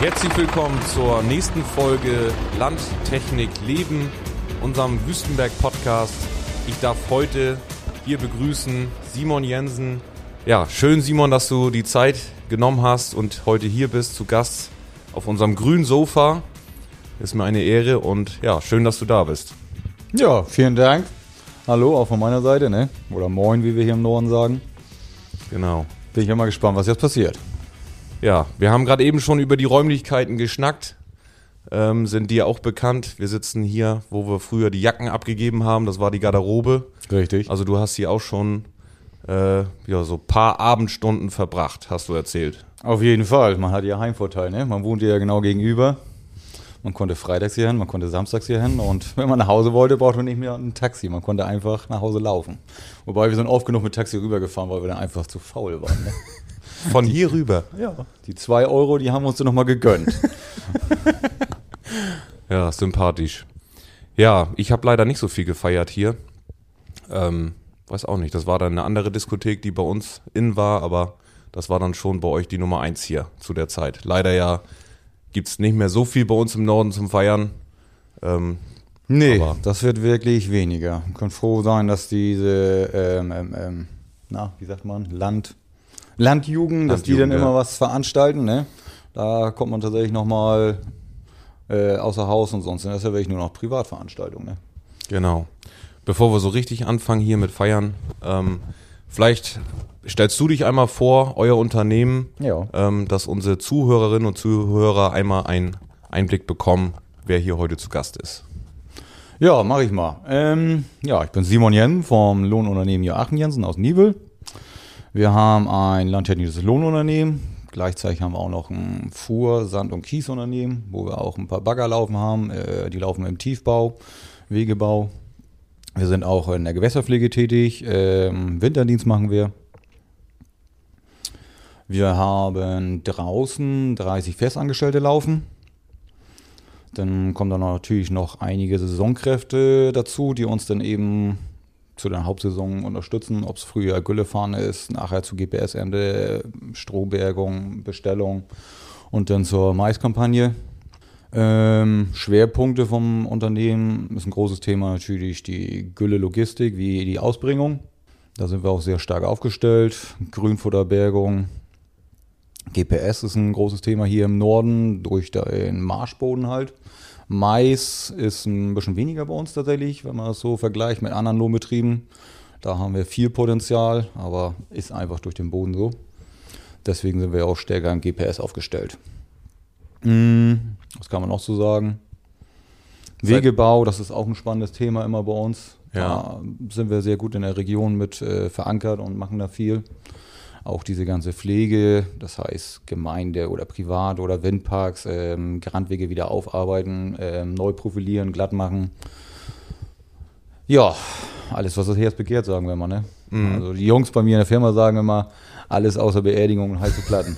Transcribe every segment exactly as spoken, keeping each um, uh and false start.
Herzlich willkommen zur nächsten Folge Land, Technik, Leben, unserem Wüstenberg-Podcast. Ich darf heute hier begrüßen Simon Jensen. Ja, schön Simon, dass du die Zeit genommen hast und heute hier bist, zu Gast auf unserem grünen Sofa. Ist mir eine Ehre und ja, schön, dass du da bist. Ja, vielen Dank. Hallo, auch von meiner Seite, ne? Oder moin, wie wir hier im Norden sagen. Genau. Bin ich ja mal gespannt, was jetzt passiert. Ja, wir haben gerade eben schon über die Räumlichkeiten geschnackt, ähm, sind dir auch bekannt. Wir sitzen hier, wo wir früher die Jacken abgegeben haben, das war die Garderobe. Richtig. Also du hast hier auch schon äh, ja, so ein paar Abendstunden verbracht, hast du erzählt. Auf jeden Fall, man hat ja Heimvorteil, ne? Man wohnt ja genau gegenüber. Man konnte freitags hier hin, man konnte samstags hier hin und wenn man nach Hause wollte, brauchte man nicht mehr ein Taxi. Man konnte einfach nach Hause laufen. Wobei wir sind oft genug mit Taxi rübergefahren, weil wir dann einfach zu faul waren, ne? Von hier rüber? Ja. Die zwei Euro, die haben wir uns dann nochmal gegönnt. Ja, sympathisch. Ja, ich habe leider nicht so viel gefeiert hier. Ähm, weiß auch nicht, das war dann eine andere Diskothek, die bei uns in war, aber das war dann schon bei euch die Nummer eins hier zu der Zeit. Leider ja gibt es nicht mehr so viel bei uns im Norden zum Feiern. Ähm, nee, aber das wird wirklich weniger. Man kann froh sein, dass diese, ähm, ähm, ähm, na, wie sagt man, Land... Landjugend, dass die dann Landjugend, immer ja. was veranstalten, ne? Da kommt man tatsächlich nochmal äh, außer Haus und sonst. Das ist ja wirklich nur noch Privatveranstaltungen, ne? Genau. Bevor wir so richtig anfangen hier mit Feiern, ähm, vielleicht stellst du dich einmal vor, euer Unternehmen, Ja. ähm, dass unsere Zuhörerinnen und Zuhörer einmal einen Einblick bekommen, wer hier heute zu Gast ist. Ja, mache ich mal. Ähm, ja, ich bin Simon Jensen vom Lohnunternehmen Joachim Jensen aus Nibel. Wir haben ein landtechnisches Lohnunternehmen. Gleichzeitig haben wir auch noch ein Fuhr-, Sand- und Kiesunternehmen, wo wir auch ein paar Bagger laufen haben. Äh, die laufen im Tiefbau, Wegebau. Wir sind auch in der Gewässerpflege tätig. Ähm, Winterdienst machen wir. Wir haben draußen dreißig Festangestellte laufen. Dann kommen dann natürlich noch einige Saisonkräfte dazu, die uns dann eben zu den Hauptsaison unterstützen, ob es früher Güllefahren ist, nachher zu G P S-Ende, Strohbergung, Bestellung und dann zur Maiskampagne. Ähm, Schwerpunkte vom Unternehmen ist ein großes Thema natürlich die Gülle-Logistik, wie die Ausbringung. Da sind wir auch sehr stark aufgestellt. Grünfutterbergung, G P S ist ein großes Thema hier im Norden, durch den Marschboden halt. Mais ist ein bisschen weniger bei uns tatsächlich, wenn man das so vergleicht mit anderen Lohnbetrieben. Da haben wir viel Potenzial, aber ist einfach durch den Boden so. Deswegen sind wir auch stärker im G P S aufgestellt. Was kann man noch so sagen? Wegebau, das ist auch ein spannendes Thema immer bei uns. Ja. Da sind wir sehr gut in der Region mit äh, verankert und machen da viel. Auch diese ganze Pflege, das heißt Gemeinde oder Privat oder Windparks, ähm, Randwege wieder aufarbeiten, ähm, neu profilieren, glatt machen. Ja, alles, was das Herz begehrt, sagen wir mal, ne? Mhm. Also die Jungs bei mir in der Firma sagen immer, alles außer Beerdigung und heiße Platten.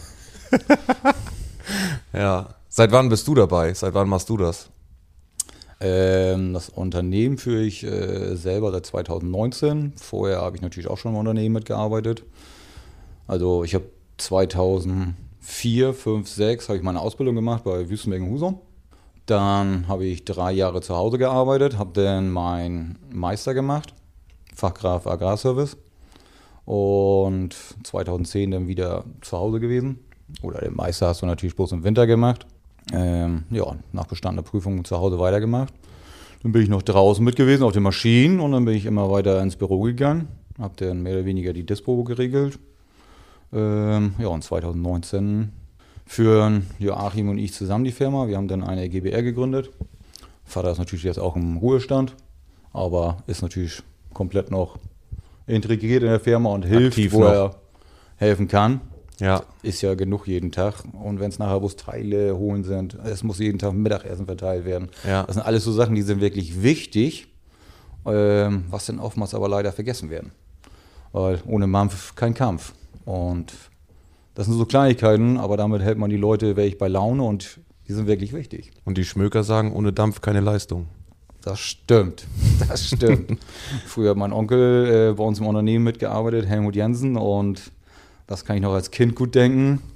Ja. Seit wann bist du dabei? Seit wann machst du das? Ähm, das Unternehmen führe ich äh, selber seit zweitausendneunzehn. Vorher habe ich natürlich auch schon im Unternehmen mitgearbeitet. Also ich habe zweitausendvier, fünf, sechs habe ich meine Ausbildung gemacht bei Wüstenberg in Husum. Dann habe ich drei Jahre zu Hause gearbeitet, habe dann meinen Meister gemacht, Fachkraft Agrarservice. Und zweitausendzehn dann wieder zu Hause gewesen. Oder den Meister hast du natürlich bloß im Winter gemacht. Ähm, ja, nach bestandener Prüfung zu Hause weitergemacht. Dann bin ich noch draußen mit gewesen auf den Maschinen und dann bin ich immer weiter ins Büro gegangen. Habe dann mehr oder weniger die Dispo geregelt. Ähm, ja, und zweitausendneunzehn führen Joachim und ich zusammen die Firma. Wir haben dann eine G b R gegründet. Vater ist natürlich jetzt auch im Ruhestand, aber ist natürlich komplett noch integriert in der Firma und hilft, Aktiv wo noch. er helfen kann. Ja. Ist ja genug jeden Tag. Und wenn es nachher bloß Teile holen sind, es muss jeden Tag Mittagessen verteilt werden. Ja. Das sind alles so Sachen, die sind wirklich wichtig, ähm, was dann oftmals aber leider vergessen werden. Weil ohne Mampf kein Kampf. Und das sind so Kleinigkeiten, aber damit hält man die Leute wirklich bei Laune und die sind wirklich wichtig. Und die Schmöker sagen, ohne Dampf keine Leistung. Das stimmt, das stimmt. Früher hat mein Onkel äh, bei uns im Unternehmen mitgearbeitet, Helmut Jensen, und das kann ich noch als Kind gut denken.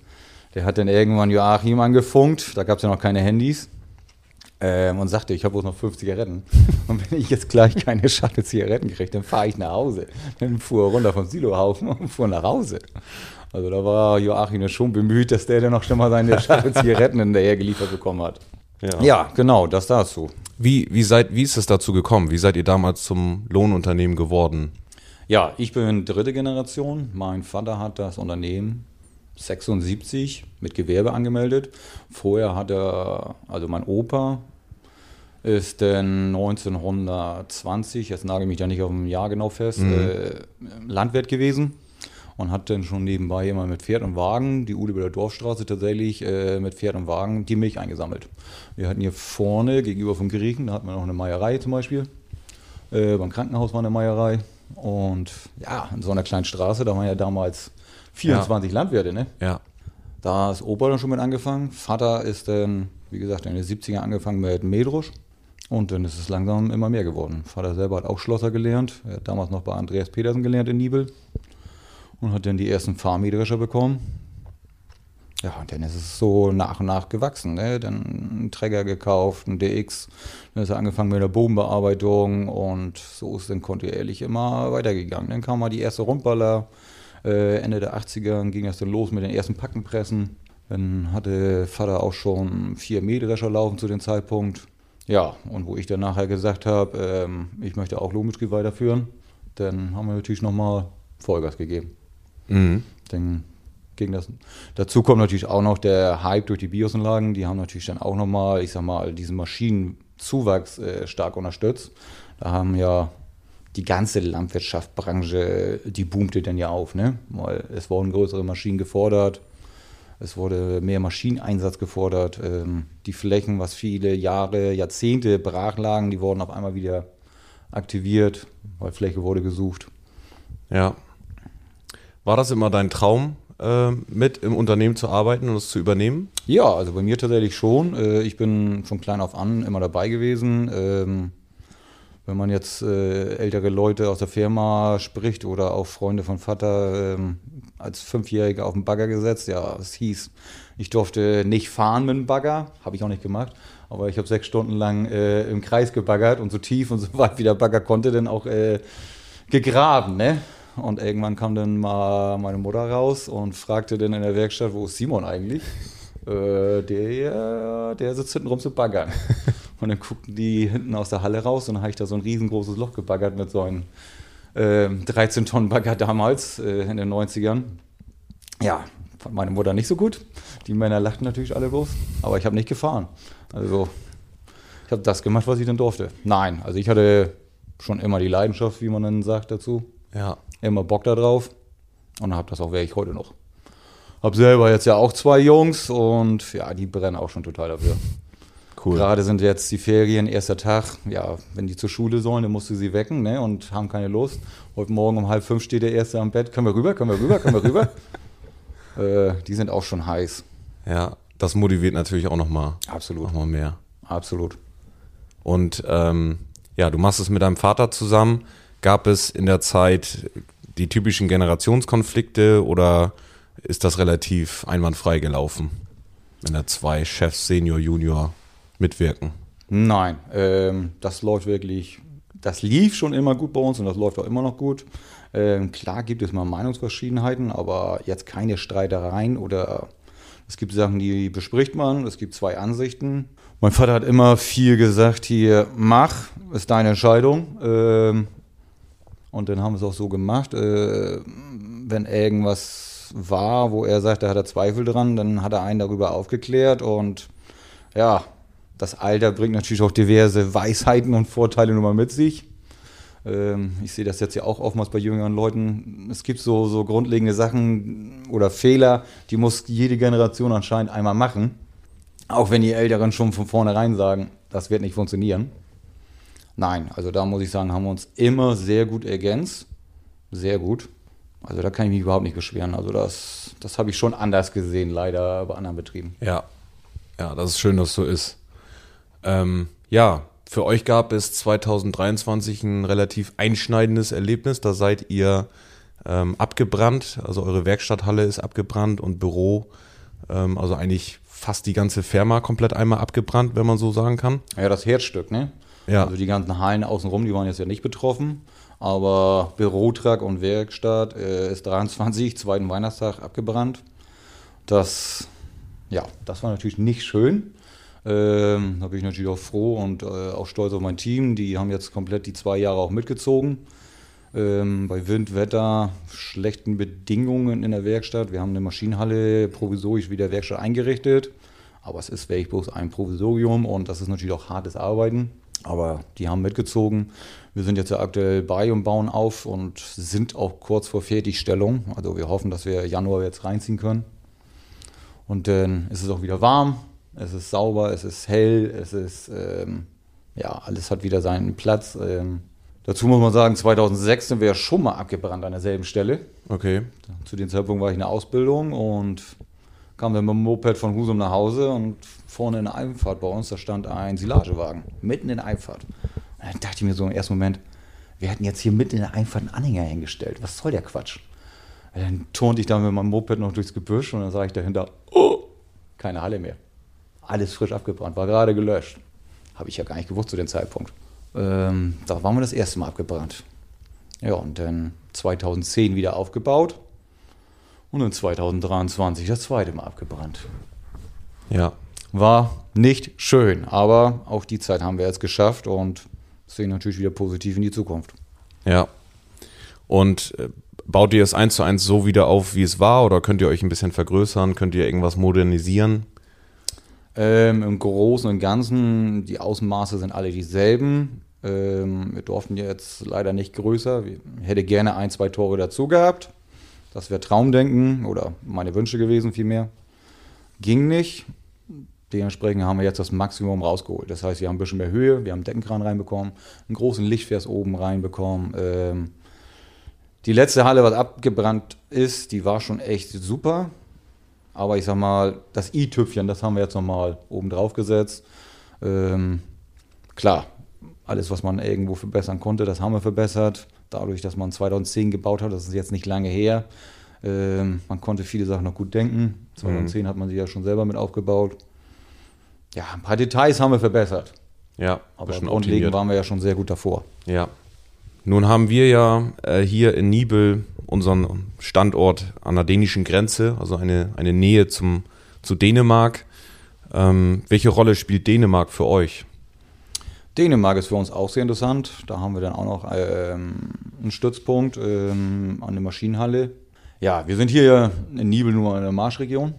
Der hat dann irgendwann Joachim angefunkt, da gab es ja noch keine Handys. Ähm, und sagte, ich habe bloß noch fünf Zigaretten. Und wenn ich jetzt gleich keine Schachtel Zigaretten kriege, dann fahre ich nach Hause. Dann fuhr er runter vom Silohaufen und fuhr nach Hause. Also da war Joachim ja schon bemüht, dass der dann noch schon mal seine Schachtel Zigaretten hinterher geliefert bekommen hat. Ja, ja, genau, das dazu. Wie, wie, seid, wie ist es dazu gekommen? Wie seid ihr damals zum Lohnunternehmen geworden? Ja, ich bin dritte Generation. Mein Vater hat das Unternehmen sechsundsiebzig mit Gewerbe angemeldet. Vorher hat er, also mein Opa ist dann neunzehnhundertzwanzig, jetzt nagel ich mich da nicht auf ein Jahr genau fest, mhm. äh, Landwirt gewesen und hat dann schon nebenbei immer mit Pferd und Wagen, die Ulebeler Dorfstraße tatsächlich, äh, mit Pferd und Wagen die Milch eingesammelt. Wir hatten hier vorne gegenüber vom Griechen, da hatten wir noch eine Meierei zum Beispiel. Äh, beim Krankenhaus war eine Meierei und ja, in so einer kleinen Straße, da waren ja damals vierundzwanzig ja. Landwirte, ne? Ja. Da ist Opa dann schon mit angefangen. Vater ist dann, wie gesagt, in den siebziger angefangen mit Mähdrusch. Und dann ist es langsam immer mehr geworden. Vater selber hat auch Schlosser gelernt. Er hat damals noch bei Andreas Petersen gelernt in Niebel. Und hat dann die ersten Fahrmähdrescher bekommen. Ja, und dann ist es so nach und nach gewachsen. Ne? Dann einen Träger gekauft, einen D X. Dann ist er angefangen mit der Bodenbearbeitung. Und so ist dann kontinuierlich immer weitergegangen. Dann kam mal die erste Rundballer. Äh, Ende der achtziger ging das dann los mit den ersten Packenpressen. Dann hatte Vater auch schon vier Mähdrescher laufen zu dem Zeitpunkt. Ja, und wo ich dann nachher gesagt habe, ähm, ich möchte auch Lohnbetrieb weiterführen, dann haben wir natürlich nochmal Vollgas gegeben. Mhm. Dann ging das. Dazu kommt natürlich auch noch der Hype durch die Biosanlagen. Die haben natürlich dann auch nochmal, ich sag mal, diesen Maschinenzuwachs äh, stark unterstützt. Da haben ja die ganze Landwirtschaftsbranche, die boomte dann ja auf, ne? Weil es wurden größere Maschinen gefordert, es wurde mehr Maschineneinsatz gefordert, ähm, die Flächen, was viele Jahre, Jahrzehnte brach lagen, die wurden auf einmal wieder aktiviert, weil Fläche wurde gesucht. Ja. War das immer dein Traum, äh, mit im Unternehmen zu arbeiten und es zu übernehmen? Ja, also bei mir tatsächlich schon. Äh, ich bin von klein auf an immer dabei gewesen. Ähm, Wenn man jetzt äh, ältere Leute aus der Firma spricht oder auch Freunde von Vater ähm, als Fünfjähriger auf den Bagger gesetzt, ja, es hieß, ich durfte nicht fahren mit dem Bagger, habe ich auch nicht gemacht, aber ich habe sechs Stunden lang äh, im Kreis gebaggert und so tief und so weit wie der Bagger konnte, dann auch äh, gegraben, ne? Und irgendwann kam dann mal meine Mutter raus und fragte dann in der Werkstatt, wo ist Simon eigentlich? äh, der, der sitzt hinten rum zu baggern. Und dann guckten die hinten aus der Halle raus und dann habe ich da so ein riesengroßes Loch gebaggert mit so einem äh, dreizehn Tonnen Bagger damals äh, in den neunzigern. Ja, fand meine Mutter nicht so gut. Die Männer lachten natürlich alle bloß, aber ich habe nicht gefahren. Also ich habe das gemacht, was ich dann durfte. Nein, also ich hatte schon immer die Leidenschaft, wie man dann sagt dazu. Ja. Immer Bock da drauf und habe das auch wirklich heute noch. Hab selber jetzt ja auch zwei Jungs und ja, die brennen auch schon total dafür. Cool. Gerade sind jetzt die Ferien, erster Tag, ja, wenn die zur Schule sollen, dann musst du sie wecken, ne, und haben keine Lust. Heute Morgen um halb fünf steht der Erste am Bett, können wir rüber, können wir rüber, können wir rüber. äh, die sind auch schon heiß. Ja, das motiviert natürlich auch nochmal. Absolut. Noch mal mehr. Absolut. Und ähm, ja, du machst es mit deinem Vater zusammen. Gab es in der Zeit die typischen Generationskonflikte oder ist das relativ einwandfrei gelaufen, wenn da zwei Chefs, Senior, Junior mitwirken? Nein, ähm, das läuft wirklich, das lief schon immer gut bei uns und das läuft auch immer noch gut. Ähm, klar gibt es mal Meinungsverschiedenheiten, aber jetzt keine Streitereien oder es gibt Sachen, die bespricht man, es gibt zwei Ansichten. Mein Vater hat immer viel gesagt, hier, mach, ist deine Entscheidung. Ähm, und dann haben wir es auch so gemacht, äh, wenn irgendwas war, wo er sagt, da hat er Zweifel dran, dann hat er einen darüber aufgeklärt und ja, das Alter bringt natürlich auch diverse Weisheiten und Vorteile nun mal mit sich. Ähm, ich sehe das jetzt ja auch oftmals bei jüngeren Leuten. Es gibt so, so grundlegende Sachen oder Fehler, die muss jede Generation anscheinend einmal machen. Auch wenn die Älteren schon von vornherein sagen, das wird nicht funktionieren. Nein, also da muss ich sagen, haben wir uns immer sehr gut ergänzt. Sehr gut. Also da kann ich mich überhaupt nicht beschweren. Also das, das habe ich schon anders gesehen, leider bei anderen Betrieben. Ja, ja, das ist schön, dass es so ist. Ähm, ja, für euch gab es zwanzig dreiundzwanzig ein relativ einschneidendes Erlebnis. Da seid ihr ähm, abgebrannt, also eure Werkstatthalle ist abgebrannt und Büro Ähm, also eigentlich fast die ganze Firma komplett einmal abgebrannt, wenn man so sagen kann. Ja, das Herzstück, ne? Ja. Also die ganzen Hallen außenrum, die waren jetzt ja nicht betroffen. Aber Bürotrakt und Werkstatt äh, ist dreiundzwanzig, zweiten Weihnachtstag abgebrannt. Das, ja, das war natürlich nicht schön. Ähm, da bin ich natürlich auch froh und äh, auch stolz auf mein Team. Die haben jetzt komplett die zwei Jahre auch mitgezogen. Ähm, bei Wind, Wetter, schlechten Bedingungen in der Werkstatt. Wir haben eine Maschinenhalle provisorisch wieder Werkstatt eingerichtet. Aber es ist wirklich bloß ein Provisorium und das ist natürlich auch hartes Arbeiten. Aber die haben mitgezogen. Wir sind jetzt ja aktuell bei und bauen auf und sind auch kurz vor Fertigstellung. Also wir hoffen, dass wir Januar jetzt reinziehen können. Und dann ist es auch wieder warm, es ist sauber, es ist hell, es ist, ähm, ja, alles hat wieder seinen Platz. Ähm, dazu muss man sagen, zweitausendsechs sind wir schon mal abgebrannt an derselben Stelle. Okay. Zu dem Zeitpunkt war ich in der Ausbildung und kam dann mit dem Moped von Husum nach Hause und vorne in der Einfahrt bei uns, da stand ein Silagewagen, mitten in der Einfahrt. Und dann dachte ich mir so im ersten Moment, wir hätten jetzt hier mitten in der Einfahrt einen Anhänger hingestellt. Was soll der Quatsch? Und dann turnte ich da mit meinem Moped noch durchs Gebüsch und dann sah ich dahinter, oh, keine Halle mehr. Alles frisch abgebrannt, war gerade gelöscht. Habe ich ja gar nicht gewusst zu dem Zeitpunkt. Ähm, da waren wir das erste Mal abgebrannt. Ja, und dann zweitausendzehn wieder aufgebaut. Und in zweitausenddreiundzwanzig das zweite Mal abgebrannt. Ja. War nicht schön, aber auch die Zeit haben wir jetzt geschafft und sehen natürlich wieder positiv in die Zukunft. Ja. Und äh, baut ihr es eins zu eins so wieder auf, wie es war? Oder könnt ihr euch ein bisschen vergrößern? Könnt ihr irgendwas modernisieren? Ähm, Im Großen und Ganzen, die Außenmaße sind alle dieselben. Ähm, wir durften jetzt leider nicht größer. Ich hätte gerne ein, zwei Tore dazu gehabt. Das wäre Traumdenken oder meine Wünsche gewesen vielmehr. Ging nicht. Dementsprechend haben wir jetzt das Maximum rausgeholt. Das heißt, wir haben ein bisschen mehr Höhe, wir haben einen Deckenkran reinbekommen, einen großen Lichtvers oben reinbekommen. Ähm, die letzte Halle, was abgebrannt ist, die war schon echt super. Aber ich sag mal, das i-Tüpfchen, das haben wir jetzt nochmal oben drauf gesetzt. Ähm, klar, alles, was man irgendwo verbessern konnte, das haben wir verbessert. Dadurch, dass man zweitausendzehn gebaut hat, das ist jetzt nicht lange her. Ähm, man konnte viele Sachen noch gut denken. zweitausendzehn mhm. hat man sie ja schon selber mit aufgebaut. Ja, ein paar Details haben wir verbessert. Ja, aber grundlegend waren wir ja schon sehr gut davor. Ja. Nun haben wir ja äh, hier in Niebel unseren Standort an der dänischen Grenze, also eine, eine Nähe zum, zu Dänemark. Ähm, welche Rolle spielt Dänemark für euch? Dänemark ist für uns auch sehr interessant. Da haben wir dann auch noch ähm, einen Stützpunkt ähm, an der Maschinenhalle. Ja, wir sind hier in Niebel nur in der Marschregion.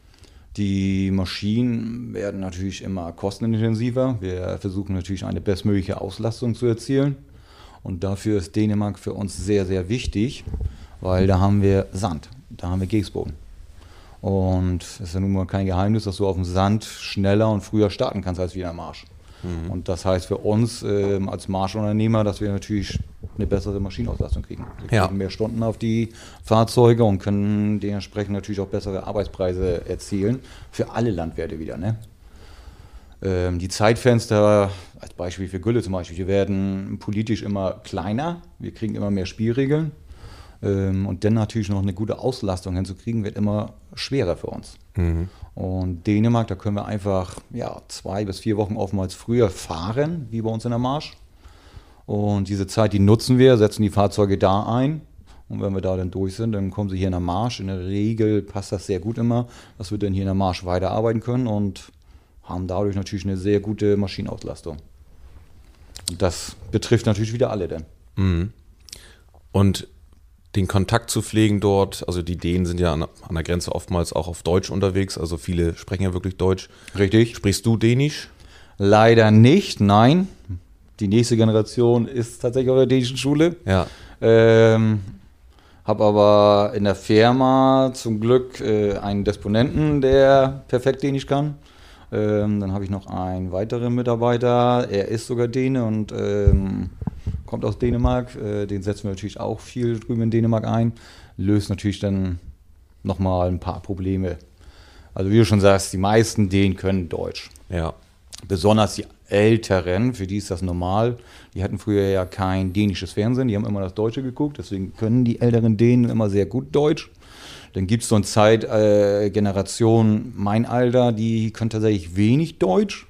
Die Maschinen werden natürlich immer kostenintensiver. Wir versuchen natürlich eine bestmögliche Auslastung zu erzielen. Und dafür ist Dänemark für uns sehr, sehr wichtig, weil da haben wir Sand, da haben wir Gehsboden. Und es ist ja nun mal kein Geheimnis, dass du auf dem Sand schneller und früher starten kannst als wie in der Marsch. Mhm. Und das heißt für uns äh, als Marschunternehmer, dass wir natürlich eine bessere Maschinenauslastung kriegen. Wir ja. kriegen mehr Stunden auf die Fahrzeuge und können dementsprechend natürlich auch bessere Arbeitspreise erzielen für alle Landwirte wieder. Ne? Ähm, die Zeitfenster, als Beispiel für Gülle zum Beispiel, die werden politisch immer kleiner. Wir kriegen immer mehr Spielregeln. Ähm, und dann natürlich noch eine gute Auslastung hinzukriegen, wird immer schwerer für uns. Mhm. Und Dänemark, da können wir einfach ja, zwei bis vier Wochen oftmals früher fahren, wie bei uns in der Marsch. Und diese Zeit, die nutzen wir, setzen die Fahrzeuge da ein. Und wenn wir da dann durch sind, dann kommen sie hier in der Marsch. In der Regel passt das sehr gut immer, dass wir dann hier in der Marsch weiterarbeiten können und haben dadurch natürlich eine sehr gute Maschinenauslastung. Und das betrifft natürlich wieder alle dann. Mhm. Und den Kontakt zu pflegen dort, also die Dänen sind ja an, an der Grenze oftmals auch auf Deutsch unterwegs, also viele sprechen ja wirklich Deutsch. Richtig. Sprichst du Dänisch? Leider nicht, nein. Die nächste Generation ist tatsächlich auf der dänischen Schule. Ja. Ähm, habe aber in der Firma zum Glück äh, einen Disponenten, der perfekt Dänisch kann. Ähm, dann habe ich noch einen weiteren Mitarbeiter, er ist sogar Däne und ähm, kommt aus Dänemark. Äh, den setzen wir natürlich auch viel drüben in Dänemark ein. Löst natürlich dann nochmal ein paar Probleme. Also wie du schon sagst, die meisten Dänen können Deutsch. Ja. Besonders die Älteren, für die ist das normal. Die hatten früher ja kein dänisches Fernsehen, die haben immer das Deutsche geguckt, deswegen können die älteren Dänen immer sehr gut Deutsch. Dann gibt es so eine Zeitgeneration, äh, mein Alter, die können tatsächlich wenig Deutsch.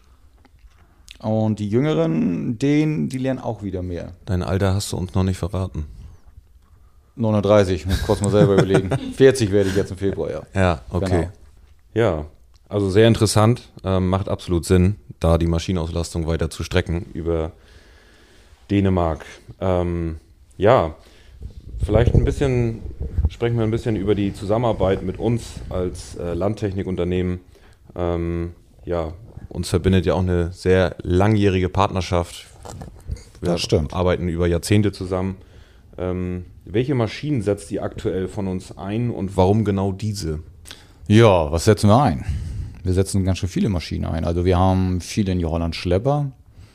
Und die Jüngeren, denen, die lernen auch wieder mehr. Dein Alter hast du uns noch nicht verraten. neununddreißig, muss kurz mal selber überlegen. vierzig werde ich jetzt im Februar, ja. Ja, okay. Genau. Ja, also sehr interessant, ähm, macht absolut Sinn, da die Maschinenauslastung weiter zu strecken über Dänemark. Ähm, ja, vielleicht ein bisschen, sprechen wir ein bisschen über die Zusammenarbeit mit uns als äh, Landtechnikunternehmen. Ähm, ja, uns verbindet ja auch eine sehr langjährige Partnerschaft. Wir Das stimmt. arbeiten über Jahrzehnte zusammen. Ähm, welche Maschinen setzt ihr aktuell von uns ein und warum genau diese? Ja, was setzen wir ein? Wir setzen ganz schön viele Maschinen ein. Also wir haben viele New Holland Schlepper,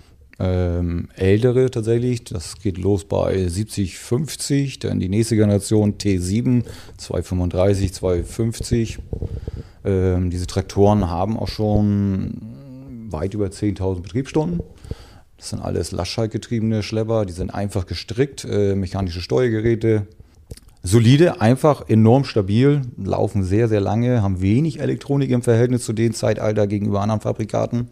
ähm, ältere tatsächlich. Das geht los bei siebzig fünfzig, dann die nächste Generation T sieben, zweihundertfünfunddreißig, zweihundertfünfzig. Ähm, diese Traktoren haben auch schon weit über zehntausend Betriebsstunden. Das sind alles Lastschaltgetriebene Schlepper, die sind einfach gestrickt, äh, mechanische Steuergeräte. Solide, einfach, enorm stabil, laufen sehr, sehr lange, haben wenig Elektronik im Verhältnis zu dem Zeitalter gegenüber anderen Fabrikaten.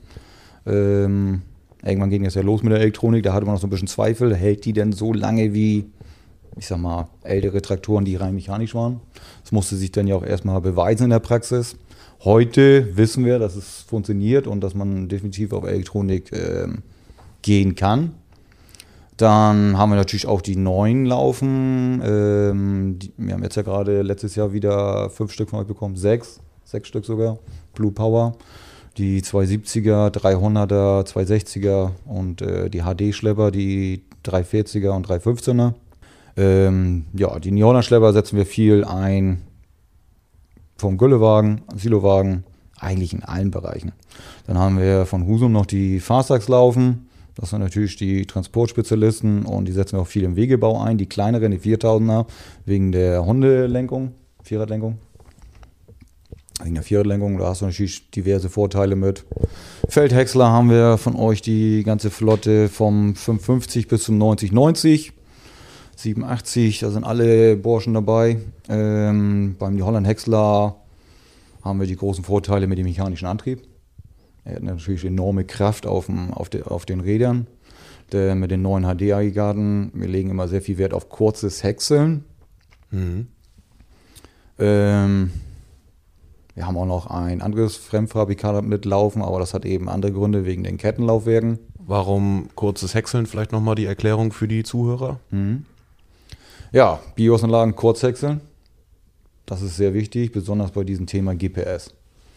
Ähm, irgendwann ging es ja los mit der Elektronik, da hatte man noch so ein bisschen Zweifel, hält die denn so lange wie, ich sag mal, ältere Traktoren, die rein mechanisch waren? Das musste sich dann ja auch erstmal beweisen in der Praxis. Heute wissen wir, dass es funktioniert und dass man definitiv auf Elektronik ähm, gehen kann. Dann haben wir natürlich auch die neuen laufen. Ähm, die, wir haben jetzt ja gerade letztes Jahr wieder fünf Stück von euch bekommen, sechs, sechs Stück sogar, Blue Power. Die zweihundertsiebziger, dreihunderter, zweihundertsechziger und äh, die H D-Schlepper, die dreihundertvierziger und dreihundertfünfzehner. Ähm, ja, die New Holland Schlepper setzen wir viel ein vom Güllewagen, Silowagen, eigentlich in allen Bereichen. Dann haben wir von Husum noch die Fastags laufen. Das sind natürlich die Transportspezialisten und die setzen wir auch viel im Wegebau ein. Die kleineren, die viertausender, wegen der Hundelenkung, Vierradlenkung. Wegen der Vierradlenkung, da hast du natürlich diverse Vorteile mit. Feldhäcksler haben wir von euch die ganze Flotte vom fünfhundertfünfzig bis zum neunzig neunzig. siebenundachtzig, da sind alle Burschen dabei. Ähm, beim New Holland Häcksler haben wir die großen Vorteile mit dem mechanischen Antrieb. Er hat natürlich enorme Kraft auf, dem, auf, de, auf den Rädern. Der, mit den neuen H D-Aggregaten, wir legen immer sehr viel Wert auf kurzes Häckseln. Mhm. Ähm, wir haben auch noch ein anderes Fremdfabrikat mitlaufen, aber das hat eben andere Gründe wegen den Kettenlaufwerken. Warum kurzes Häckseln? Vielleicht nochmal die Erklärung für die Zuhörer. Mhm. Ja, BIOS-Anlagen kurz häckseln. Das ist sehr wichtig, besonders bei diesem Thema G P S.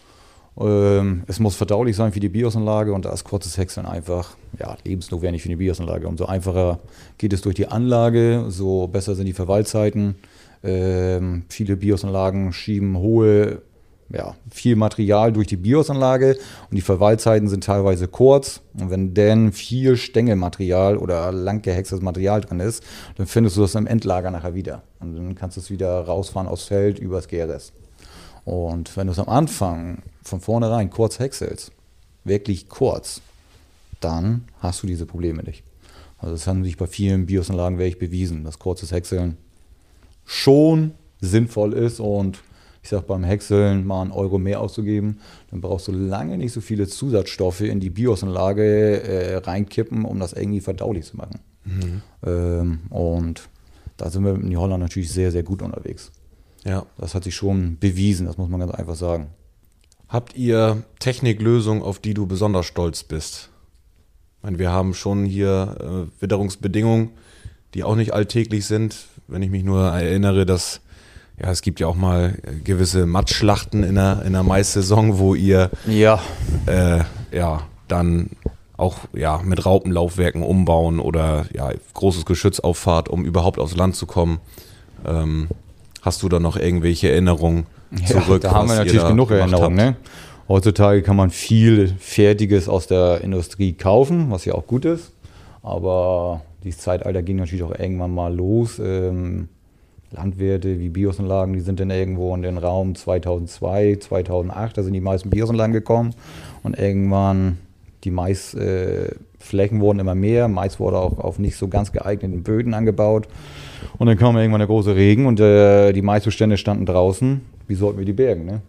Ähm, es muss verdaulich sein für die BIOS-Anlage und da ist kurzes Häckseln einfach ja, lebensnotwendig für die BIOS-Anlage. Umso einfacher geht es durch die Anlage, so besser sind die Verweilzeiten. Ähm, viele BIOS-Anlagen schieben hohe, ja, viel Material durch die BIOS-Anlage und die Verweilzeiten sind teilweise kurz. Und wenn dann viel Stängelmaterial oder lang gehäckseltes Material drin ist, dann findest du das im Endlager nachher wieder. Und dann kannst du es wieder rausfahren aufs Feld übers G R S. Und wenn du es am Anfang von vornherein kurz häckselst, wirklich kurz, dann hast du diese Probleme nicht. Also das haben sich bei vielen BIOS-Anlagen wirklich bewiesen, dass kurzes Häckseln schon sinnvoll ist und ich sag beim Häckseln mal einen Euro mehr auszugeben, dann brauchst du lange nicht so viele Zusatzstoffe in die BIOS-Anlage äh, reinkippen, um das irgendwie verdaulich zu machen. Mhm. Ähm, und da sind wir in New Holland natürlich sehr, sehr gut unterwegs. Ja. Das hat sich schon bewiesen, das muss man ganz einfach sagen. Habt ihr Techniklösungen, auf die du besonders stolz bist? Ich meine, wir haben schon hier äh, Witterungsbedingungen, die auch nicht alltäglich sind. Wenn ich mich nur erinnere, dass ja, es gibt ja auch mal gewisse Matschschlachten in der, in der Maissaison, wo ihr ja. Äh, ja, dann auch ja, mit Raupenlaufwerken umbauen oder ja, großes Geschütz auffahrt, um überhaupt aufs Land zu kommen. Ähm, hast du da noch irgendwelche Erinnerungen zurück? Ja, da haben wir natürlich genug Erinnerungen. Ne? Heutzutage kann man viel Fertiges aus der Industrie kaufen, was ja auch gut ist. Aber dieses Zeitalter ging natürlich auch irgendwann mal los. Ähm, Landwirte wie BIOS-Anlagen, die sind dann irgendwo in den Raum zweitausendzwei, zweitausendacht, da sind die meisten BIOS-Anlagen gekommen. Und irgendwann Die Maisflächen äh, wurden immer mehr. Mais wurde auch auf nicht so ganz geeigneten Böden angebaut. Und dann kam irgendwann der große Regen und äh, die Maisbestände standen draußen. Wie sollten wir die bergen, ne?